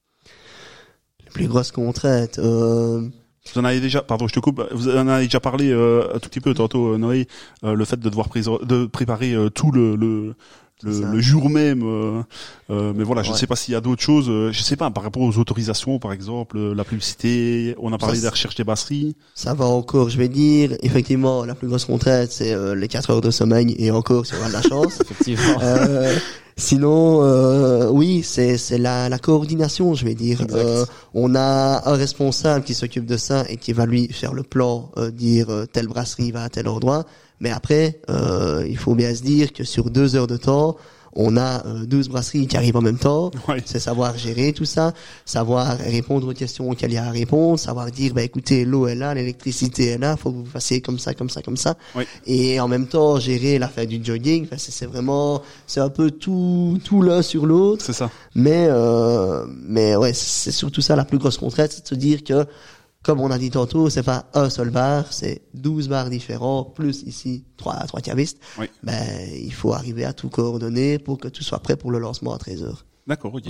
S3: Les plus grosses contraintes. Euh...
S1: Vous en avez déjà, pardon, je te coupe. Vous en avez déjà parlé euh, un tout petit peu tantôt, euh, Noé, euh, le fait de devoir préso- de préparer euh, tout le le, le, le jour même. Euh, euh, mais voilà, je ne
S3: Ouais.
S1: sais pas s'il y a d'autres choses. Euh, je sais pas par rapport aux autorisations, par exemple, euh, la publicité. On a parlé
S3: Ça,
S1: de la recherche des brasseries.
S3: Ça va encore, je vais dire. Effectivement, la plus grosse contrainte, c'est euh, les quatre heures de sommeil et encore si on a de la chance.
S2: Effectivement.
S3: Euh, sinon, euh, oui, c'est c'est la, la coordination, je vais dire.
S2: Exact.
S3: Euh, on a un responsable qui s'occupe de ça et qui va lui faire le plan, euh, dire euh, telle brasserie va à tel endroit. Mais après, euh, il faut bien se dire que sur deux heures de temps, on a euh, douze brasseries qui arrivent en même temps.
S1: Ouais.
S3: C'est savoir gérer tout ça, savoir répondre aux questions qu'il y a à répondre, savoir dire, bah écoutez, l'eau est là, l'électricité est là, faut que vous fassiez comme ça, comme ça, comme ça.
S1: Oui.
S3: Et en même temps, gérer l'affaire du jogging, enfin, c'est c'est vraiment, c'est un peu tout, tout l'un sur l'autre.
S1: C'est ça.
S3: Mais, euh, mais ouais, c'est surtout ça la plus grosse contrainte, c'est de se dire que, comme on a dit tantôt, c'est pas un seul bar, c'est douze bars différents, plus ici trois, trois cavistes.
S1: Oui.
S3: Ben, il faut arriver à tout coordonner pour que tout soit prêt pour le lancement à treize heures.
S1: D'accord, ok.
S2: Ouais.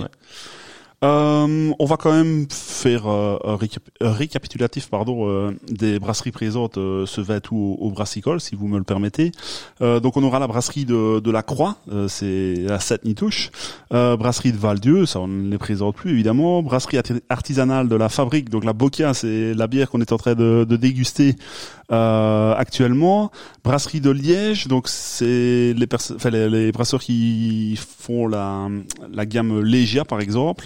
S1: Euh, on va quand même faire euh, un, récap- un récapitulatif pardon, euh, des brasseries présentes euh, ce vingt août au, au Brassicole, si vous me le permettez. Euh, donc on aura la brasserie de, de la Croix, euh, c'est la Sept-Nitouche. Euh, brasserie de Val-Dieu, ça on ne les présente plus évidemment. Brasserie arti- artisanale de la Fabrique, donc la Boca, c'est la bière qu'on est en train de, de déguster euh, actuellement. Brasserie de Liège, donc c'est les, pers- enfin, les, les brasseurs qui font la, la gamme Légia par exemple.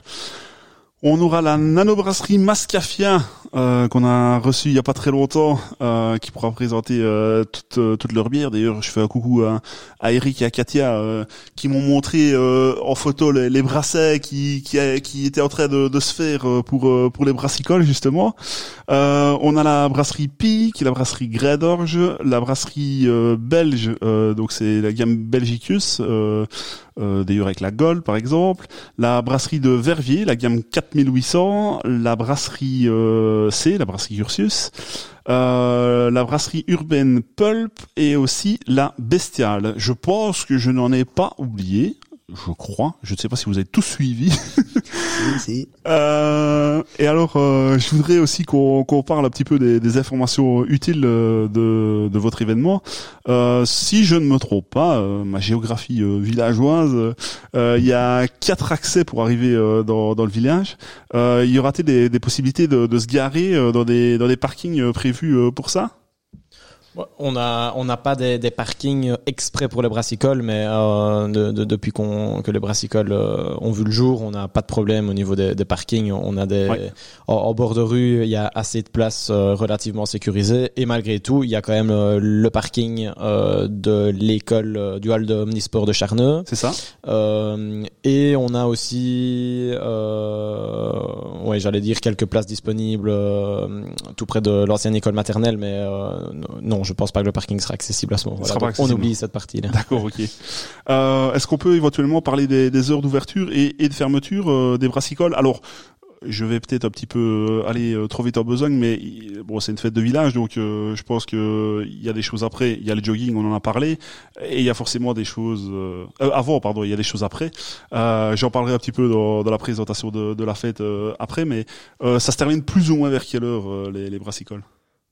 S1: On aura la nanobrasserie Mascafia euh, qu'on a reçue il y a pas très longtemps, euh, qui pourra présenter euh, toute, euh, toute leur bière. D'ailleurs, je fais un coucou à, à Eric et à Katia euh, qui m'ont montré euh, en photo les, les brassets qui, qui, qui étaient en train de, de se faire euh, pour, euh, pour les brassicoles justement. Euh, on a la brasserie Pi, qui est la brasserie Grès d'Orge, la brasserie euh, belge, euh, donc c'est la gamme Belgicus, euh, euh, d'ailleurs avec la Gold par exemple, la brasserie de Verviers, la gamme quatre mille huit cents, la brasserie euh, C, la brasserie Ursus, euh, la brasserie urbaine Pulp et aussi la Bestiale. Je pense que je n'en ai pas oublié. Je crois. Je ne sais pas si vous avez tous suivi.
S3: Oui, si.
S1: Euh, et alors, euh, je voudrais aussi qu'on qu'on parle un petit peu des, des informations utiles euh, de, de votre événement. Euh, si je ne me trompe pas, euh, ma géographie euh, villageoise, euh, il y a quatre accès pour arriver euh, dans, dans le village. Euh, il y aura-t-il des, des possibilités de, de se garer euh, dans des dans des parkings euh, prévus euh, pour ça?
S2: On a on n'a pas des, des parkings exprès pour les brassicoles, mais euh, de, de, depuis qu'on que les brassicoles euh, ont vu le jour, on n'a pas de problème au niveau des, des parkings. On a des
S1: Ouais.
S2: en, en bord de rue, il y a assez de places euh, relativement sécurisées, et malgré tout, il y a quand même euh, le parking euh, de l'école euh, du hall de Omnisport de Charneux.
S1: C'est ça?
S2: Euh, et on a aussi euh, oui, j'allais dire quelques places disponibles euh, tout près de l'ancienne école maternelle, mais euh, non, je pense pas que le parking sera accessible à ce moment-là. Donc, on oublie cette partie-là.
S1: D'accord, ok. Euh, est-ce qu'on peut éventuellement parler des, des heures d'ouverture et, et de fermeture euh, des brassicoles? Alors, je vais peut-être un petit peu aller euh, trop vite en besogne, mais bon, c'est une fête de village, donc euh, je pense que il y a des choses après. Il y a le jogging, on en a parlé, et il y a forcément des choses euh, euh, avant, pardon. Il y a des choses après. Euh, j'en parlerai un petit peu dans, dans la présentation de, de la fête euh, après, mais euh, ça se termine plus ou moins vers quelle heure euh, les, les brassicoles?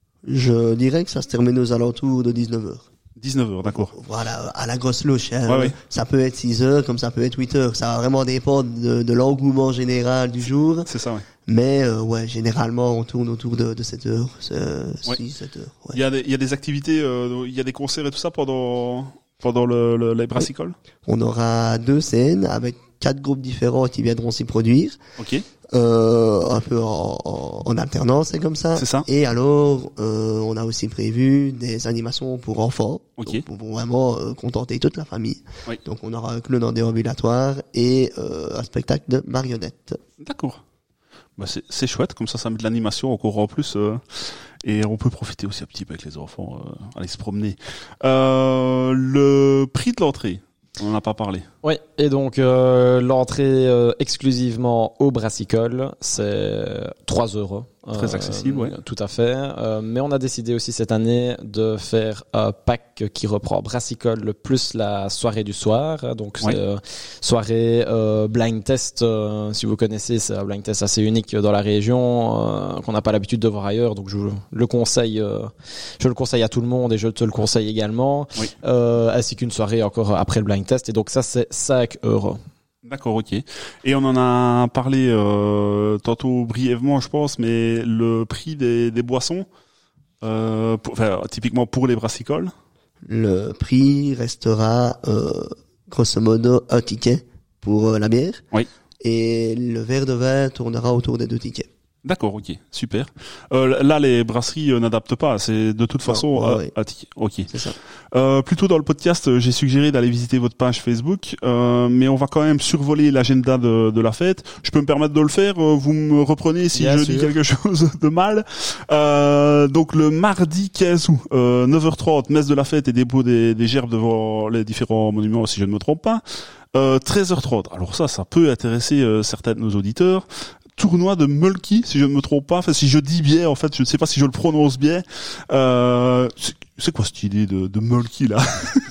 S3: Je dirais que ça se termine aux alentours de dix-neuf heures.
S1: dix-neuf heures, d'accord.
S3: Voilà, à la grosse louche. Hein.
S1: Ouais, ouais.
S3: Ça peut être six heures, comme ça peut être huit heures. Ça va vraiment dépendre de, de l'engouement général du jour.
S1: C'est ça, ouais.
S3: Mais euh, ouais, généralement, on tourne autour de, de sept heures,
S1: Ouais.
S3: six, sept heures. Ouais.
S1: Il y a des, il y a des activités, euh, il y a des concerts et tout ça pendant pendant le, le les brassicoles.
S3: On aura deux scènes avec quatre groupes différents qui viendront s'y produire.
S1: Ok.
S3: Euh, un peu en, en, en alternance, c'est comme ça.
S1: C'est ça.
S3: Et alors, euh, on a aussi prévu des animations pour enfants,
S1: Ok.
S3: donc, pour vraiment euh, contenter toute la famille.
S1: Oui.
S3: Donc, on aura un clown en déambulatoire et euh, un spectacle de marionnettes.
S1: D'accord. Bah c'est, c'est chouette, comme ça, ça met de l'animation encore en plus, euh, et on peut profiter aussi un petit peu avec les enfants, euh, aller se promener. Euh, le prix de l'entrée, on n'en a pas parlé.
S2: Oui, et donc euh, l'entrée euh, exclusivement au brassicole, c'est trois euros.
S1: Très accessible,
S2: euh,
S1: ouais.
S2: Tout à fait. Euh, mais on a décidé aussi cette année de faire un pack qui reprend brassicole plus la soirée du soir. Donc
S1: Ouais.
S2: c'est euh, soirée euh, blind test. Euh, si vous connaissez, c'est un blind test assez unique dans la région euh, qu'on n'a pas l'habitude de voir ailleurs. Donc je le conseille, euh, je le conseille à tout le monde et je te le conseille également.
S1: Oui.
S2: Euh, ainsi qu'une soirée encore après le blind test. Et donc ça c'est cinq euros.
S1: D'accord, ok. Et on en a parlé euh, tantôt brièvement, je pense, mais le prix des, des boissons, euh, pour, enfin, typiquement pour les brassicoles.
S3: Le prix restera euh, grosso modo un ticket pour euh, la bière.
S1: Oui.
S3: Et le verre de vin tournera autour des deux tickets.
S1: D'accord, ok, super. Euh, là, les brasseries euh, n'adaptent pas, c'est de toute façon
S3: ouais,
S1: euh,
S3: ouais.
S1: à ticket. Ok.
S3: C'est ça.
S1: Euh, plutôt dans le podcast, euh, j'ai suggéré d'aller visiter votre page Facebook, euh, mais on va quand même survoler l'agenda de, de la fête. Je peux me permettre de le faire, euh, vous me reprenez si
S2: Bien
S1: je
S2: sûr.
S1: dis quelque chose de mal. Euh, donc le mardi quinze août, euh, neuf heures trente, messe de la fête et dépôt des, des gerbes devant les différents monuments, si je ne me trompe pas. Euh, treize heures trente, alors ça, ça peut intéresser euh, certains de nos auditeurs. Tournoi de Mulky, si je ne me trompe pas. Enfin, si je dis bien, en fait, je ne sais pas si je le prononce bien. Euh, c'est, c'est quoi cette idée de, de Mulky, là?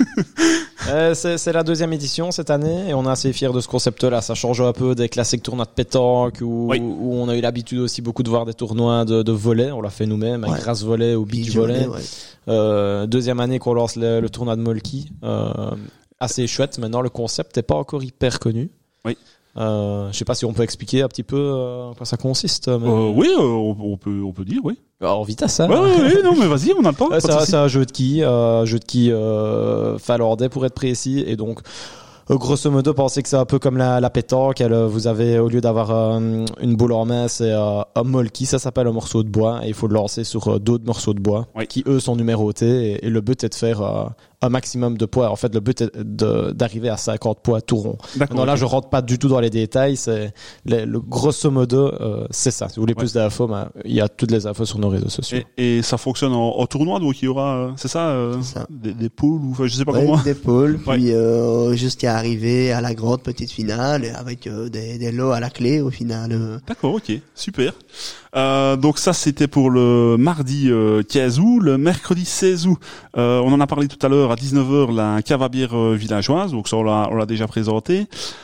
S2: Euh, c'est, c'est la deuxième édition cette année et on est assez fiers de ce concept-là. Ça change un peu des classiques tournois de pétanque où,
S1: Oui.
S2: où on a eu l'habitude aussi beaucoup de voir des tournois de, de volley. On l'a fait nous-mêmes, avec
S3: Ouais.
S2: grass volley ou beach
S3: Beach
S2: volley.
S3: volley, ouais.
S2: Euh, deuxième année qu'on lance le, le tournoi de Molki. Euh, assez chouette. Maintenant, le concept n'est pas encore hyper connu.
S1: Oui.
S2: Euh, je sais pas si on peut expliquer un petit peu euh, en quoi ça consiste. Mais...
S1: Euh, oui, euh, on, on peut, on peut dire, oui.
S2: En vitesse, hein.
S1: Ouais, ouais, ouais, non, mais vas-y, on a le temps.
S2: Ouais,
S1: pas
S2: c'est,
S1: de
S2: un,
S1: souci.
S2: c'est un jeu de quilles, euh, jeu de quilles euh, finlandais pour être précis, et donc euh, grosso modo, pensez que c'est un peu comme la, la pétanque. Elle, vous avez, au lieu d'avoir euh, une boule en main, c'est euh, un molki, ça s'appelle un morceau de bois, et il faut le lancer sur euh, d'autres morceaux de bois
S1: Oui.
S2: qui eux sont numérotés, et, et le but est de faire euh, un maximum de poids. En fait, le but est de, d'arriver à cinquante poids tout rond.
S1: D'accord.
S2: Non, là,
S1: ok.
S2: je rentre pas du tout dans les détails. C'est le, le grosso modo, euh, c'est ça. Si vous voulez
S1: Ouais.
S2: plus d'infos, ben, il y a toutes les infos sur nos réseaux sociaux.
S1: Et, et ça fonctionne en, en tournoi, donc il y aura, euh, c'est ça, euh,
S3: C'est ça.
S1: Des, des pôles ou, enfin, je sais pas
S3: Ouais,
S1: comment.
S3: des pôles,
S1: Ouais.
S3: puis euh, jusqu'à arriver à la grande petite finale et avec euh, des, des lots à la clé au final. euh.
S1: D'accord, ok, super. Euh, donc ça, c'était pour le mardi euh, quinze août. Le mercredi seize août, euh, on en a parlé tout à l'heure, à dix-neuf heures, la cave à bière euh, villageoise. Donc ça, on l'a, on l'a déjà présenté.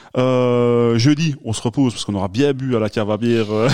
S1: Euh, jeudi, on se repose parce qu'on aura bien bu à la cave à bière euh,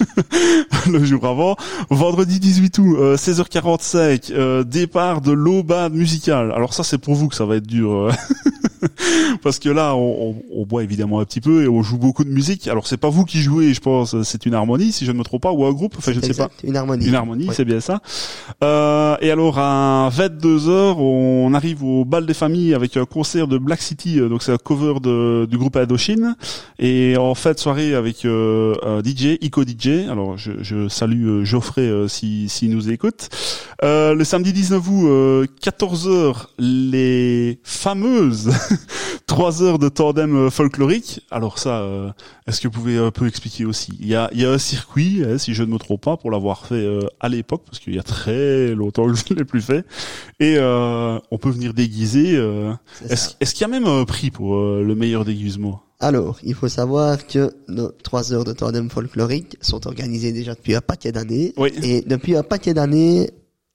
S1: le jour avant. Vendredi dix-huit août, euh, seize heures quarante-cinq, euh, départ de l'aubade musicale. Alors ça, c'est pour vous que ça va être dur. euh. Parce que là, on, on, on boit évidemment un petit peu et on joue beaucoup de musique. Alors c'est pas vous qui jouez, je pense, c'est une harmonie, si je ne me trompe pas, ou un groupe. Enfin, je ne sais pas.
S3: Exact, une harmonie.
S1: Une harmonie,
S3: Ouais.
S1: c'est bien ça. Euh, et alors à vingt-deux heures, on arrive au bal des familles avec un concert de Black City. Donc c'est un cover de, du groupe Indochine. Et en fin de soirée avec euh, un D J, Ico D J. Alors je, je salue euh, Geoffrey euh, si s'il nous écoute. Euh, le samedi dix-neuf août, euh, quatorze heures, les fameuses trois heures de tandem folklorique. Alors ça, euh, est-ce que vous pouvez un peu expliquer aussi? Il y a, il y a un circuit, hein, si je ne me trompe pas, pour l'avoir fait euh, à l'époque, parce qu'il y a très longtemps que je ne l'ai plus fait. Et euh, on peut venir déguiser. Euh, est-ce, est-ce qu'il y a même un prix pour euh, le meilleur déguisement?
S3: Alors, il faut savoir que nos trois heures de tandem folklorique sont organisées déjà depuis un paquet d'années.
S1: Oui.
S3: Et depuis un paquet d'années,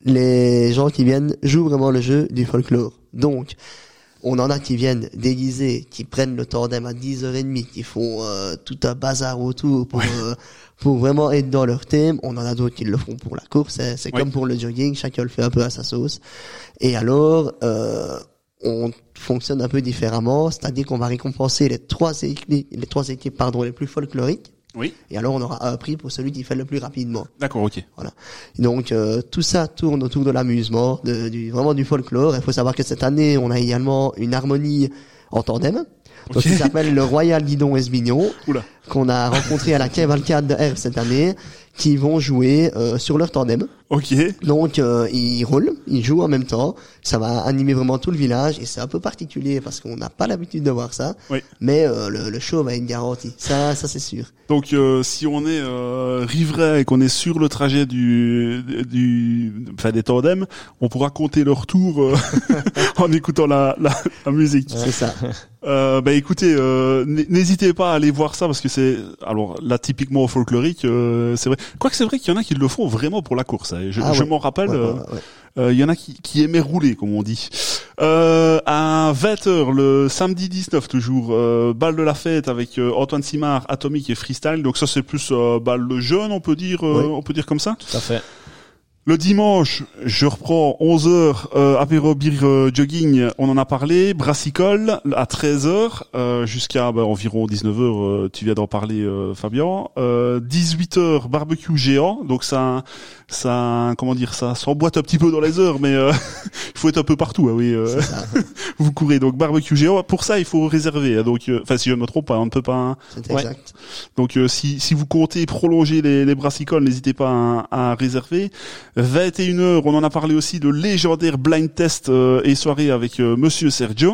S3: les gens qui viennent jouent vraiment le jeu du folklore. Donc, on en a qui viennent déguisés, qui prennent le tandem à dix heures trente, qui font euh, tout un bazar autour pour, euh, pour vraiment être dans leur thème. On en a d'autres qui le font pour la course. C'est, c'est
S1: Oui.
S3: comme pour le jogging, chacun le fait un peu à sa sauce. Et alors, euh, on fonctionne un peu différemment, c'est-à-dire qu'on va récompenser les trois équipes, les trois équipes, pardon, les plus folkloriques.
S1: Oui.
S3: Et alors, on aura un prix pour celui qui fait le plus rapidement.
S1: D'accord, ok.
S3: Voilà. Donc euh, tout ça tourne autour de l'amusement, de, du vraiment du folklore. Il faut savoir que cette année, on a également une harmonie en tandem. Donc
S1: Ok.
S3: il s'appelle le Royal Guidon Esbignon,
S1: Oula.
S3: qu'on a rencontré à la cavalcade de Herve cette année, qui vont jouer euh, sur leur tandem.
S1: Ok.
S3: Donc euh, ils roulent, ils jouent en même temps. Ça va animer vraiment tout le village et c'est un peu particulier parce qu'on n'a pas l'habitude de voir ça.
S1: Oui.
S3: Mais euh, le, le show va être garanti. Ça, ça c'est sûr.
S1: Donc euh, si on est euh, riverain et qu'on est sur le trajet du, du, enfin des tandems, on pourra compter leur tour euh, en écoutant la, la, la musique.
S3: C'est ça.
S1: Euh, bah écoutez, euh, n- n'hésitez pas à aller voir ça parce que c'est, alors là typiquement au folklorique, euh, c'est vrai. Quoique c'est vrai qu'il y en a qui le font vraiment pour la course. Hein. Je,
S3: Ah
S1: je
S3: ouais.
S1: m'en rappelle.
S3: Ouais,
S1: euh,
S3: ouais, ouais.
S1: Euh, il y en a qui, qui aimaient rouler, comme on dit. Euh, à vingt heures, le samedi dix-neuf, toujours, euh, balle de la fête avec euh, Antoine Simard, Atomique et Freestyle. Donc ça, c'est plus euh, balle de jeune, on peut dire, euh,
S3: Oui.
S1: on peut dire comme ça.
S2: Tout à fait.
S1: Le dimanche, je reprends onze heures, euh, apéro beer euh, jogging, on en a parlé, brassicole à treize heures, euh, jusqu'à bah, environ dix-neuf heures, euh, tu viens d'en parler euh, Fabien, euh, dix-huit heures, barbecue géant, donc ça, ça, comment dire, ça s'emboîte un petit peu dans les heures, mais euh, il faut être un peu partout, ah oui, euh,
S3: C'est ça.
S1: vous courez, donc barbecue géant, pour ça il faut réserver, hein, donc, enfin euh, si je ne me trompe pas, on ne peut pas...
S3: C'est
S2: Ouais.
S3: exact.
S1: Donc euh, si si vous comptez prolonger les, les brassicoles, n'hésitez pas à, à réserver. vingt et une heures, on en a parlé aussi de légendaire blind test euh, et soirée avec euh, Monsieur Sergio.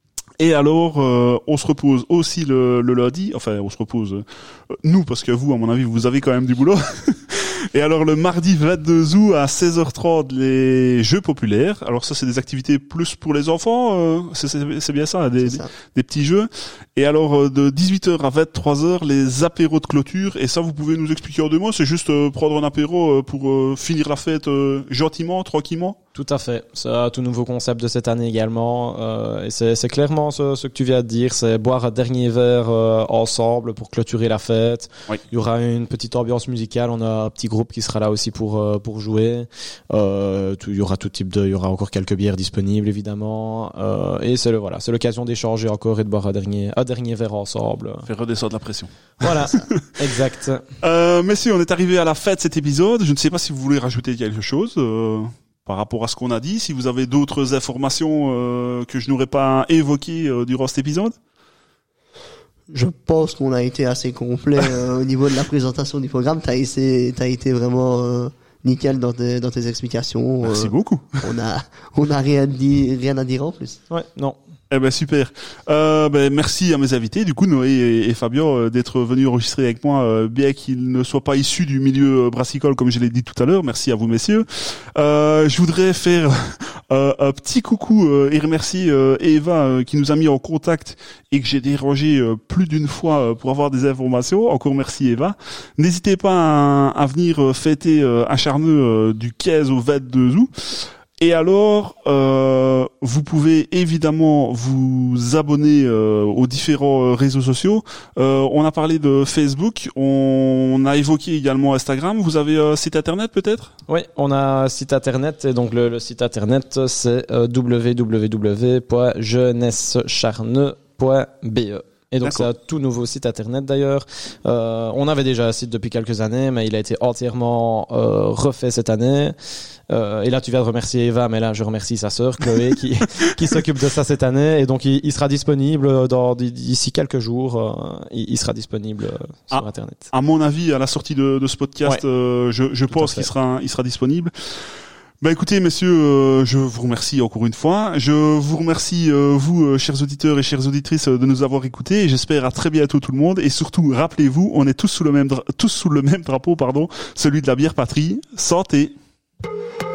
S1: Et alors, euh, on se repose aussi le, le lundi. Enfin, on se repose euh, nous, parce que vous, à mon avis, vous avez quand même du boulot. Et alors, le mardi vingt-deux août à seize heures trente, les jeux populaires. Alors ça, c'est des activités plus pour les enfants. Euh, c'est, c'est, c'est bien ça, des,
S3: C'est ça.
S1: des, des petits jeux. Et alors, euh, de dix-huit heures à vingt-trois heures, les apéros de clôture. Et ça, vous pouvez nous expliquer en deux mots. C'est juste euh, prendre un apéro euh, pour euh, finir la fête euh, gentiment, tranquillement.
S2: Tout à fait. C'est un tout nouveau concept de cette année également. Euh, et c'est, c'est clairement ce, ce que tu viens de dire. C'est boire un dernier verre euh, ensemble pour clôturer la fête.
S1: Oui.
S2: Il y aura une petite ambiance musicale. On a un petit groupe qui sera là aussi pour euh, pour jouer. Euh, tout, il y aura tout type de. Il y aura encore quelques bières disponibles évidemment. Euh, et c'est le voilà, c'est l'occasion d'échanger encore et de boire un dernier un dernier verre ensemble.
S1: Faire redescendre la pression.
S2: Voilà. Exact.
S1: Euh, messieurs, on est arrivé à la fin de cet épisode. Je ne sais pas si vous voulez rajouter quelque chose euh, par rapport à ce qu'on a dit. Si vous avez d'autres informations euh, que je n'aurais pas évoquées euh, durant cet épisode.
S3: Je pense qu'on a été assez complet euh, au niveau de la présentation du programme. T'as été, t'as été vraiment euh, nickel dans tes, dans tes explications.
S1: Merci
S3: Euh,
S1: beaucoup.
S3: on a, on a rien dit, rien à dire en plus.
S2: Ouais. Non.
S1: Eh ben super. Euh, ben merci à mes invités, du coup Noé et, et Fabien, euh, d'être venus enregistrer avec moi, euh, bien qu'ils ne soient pas issus du milieu euh, brassicole comme je l'ai dit tout à l'heure. Merci à vous messieurs. Euh, je voudrais faire euh, un petit coucou euh, et remercier euh, Eva euh, qui nous a mis en contact et que j'ai dérangé euh, plus d'une fois euh, pour avoir des informations. Encore merci Eva. N'hésitez pas à, à venir euh, fêter euh, à Charneux euh, du quinze au vingt-deux août. Et alors, euh, vous pouvez évidemment vous abonner euh, aux différents euh, réseaux sociaux. Euh, on a parlé de Facebook, on a évoqué également Instagram. Vous avez un site internet peut-être ?
S2: Oui, on a un site internet et donc le, le site internet c'est euh, w w w point jeunesse charneux point b e. Et donc
S1: D'accord.
S2: c'est un tout nouveau site internet d'ailleurs. Euh, on avait déjà un site depuis quelques années, mais il a été entièrement euh, refait cette année. Euh, et là tu viens de remercier Eva, mais là je remercie sa sœur Chloé qui qui s'occupe de ça cette année. Et donc il, il sera disponible dans d'ici quelques jours. Euh, il, il sera disponible euh, sur
S1: Ah.
S2: internet.
S1: À mon avis, à la sortie de, de ce podcast,
S2: Ouais.
S1: euh, je, je pense
S2: à fait.
S1: qu'il sera, il sera disponible. Bah écoutez messieurs, euh, je vous remercie encore une fois. Je vous remercie euh, vous euh, chers auditeurs et chères auditrices euh, de nous avoir écoutés. Et j'espère à très bientôt tout le monde. Et surtout rappelez-vous, on est tous sous le même dra- tous sous le même drapeau, pardon, celui de la bière patrie. Santé.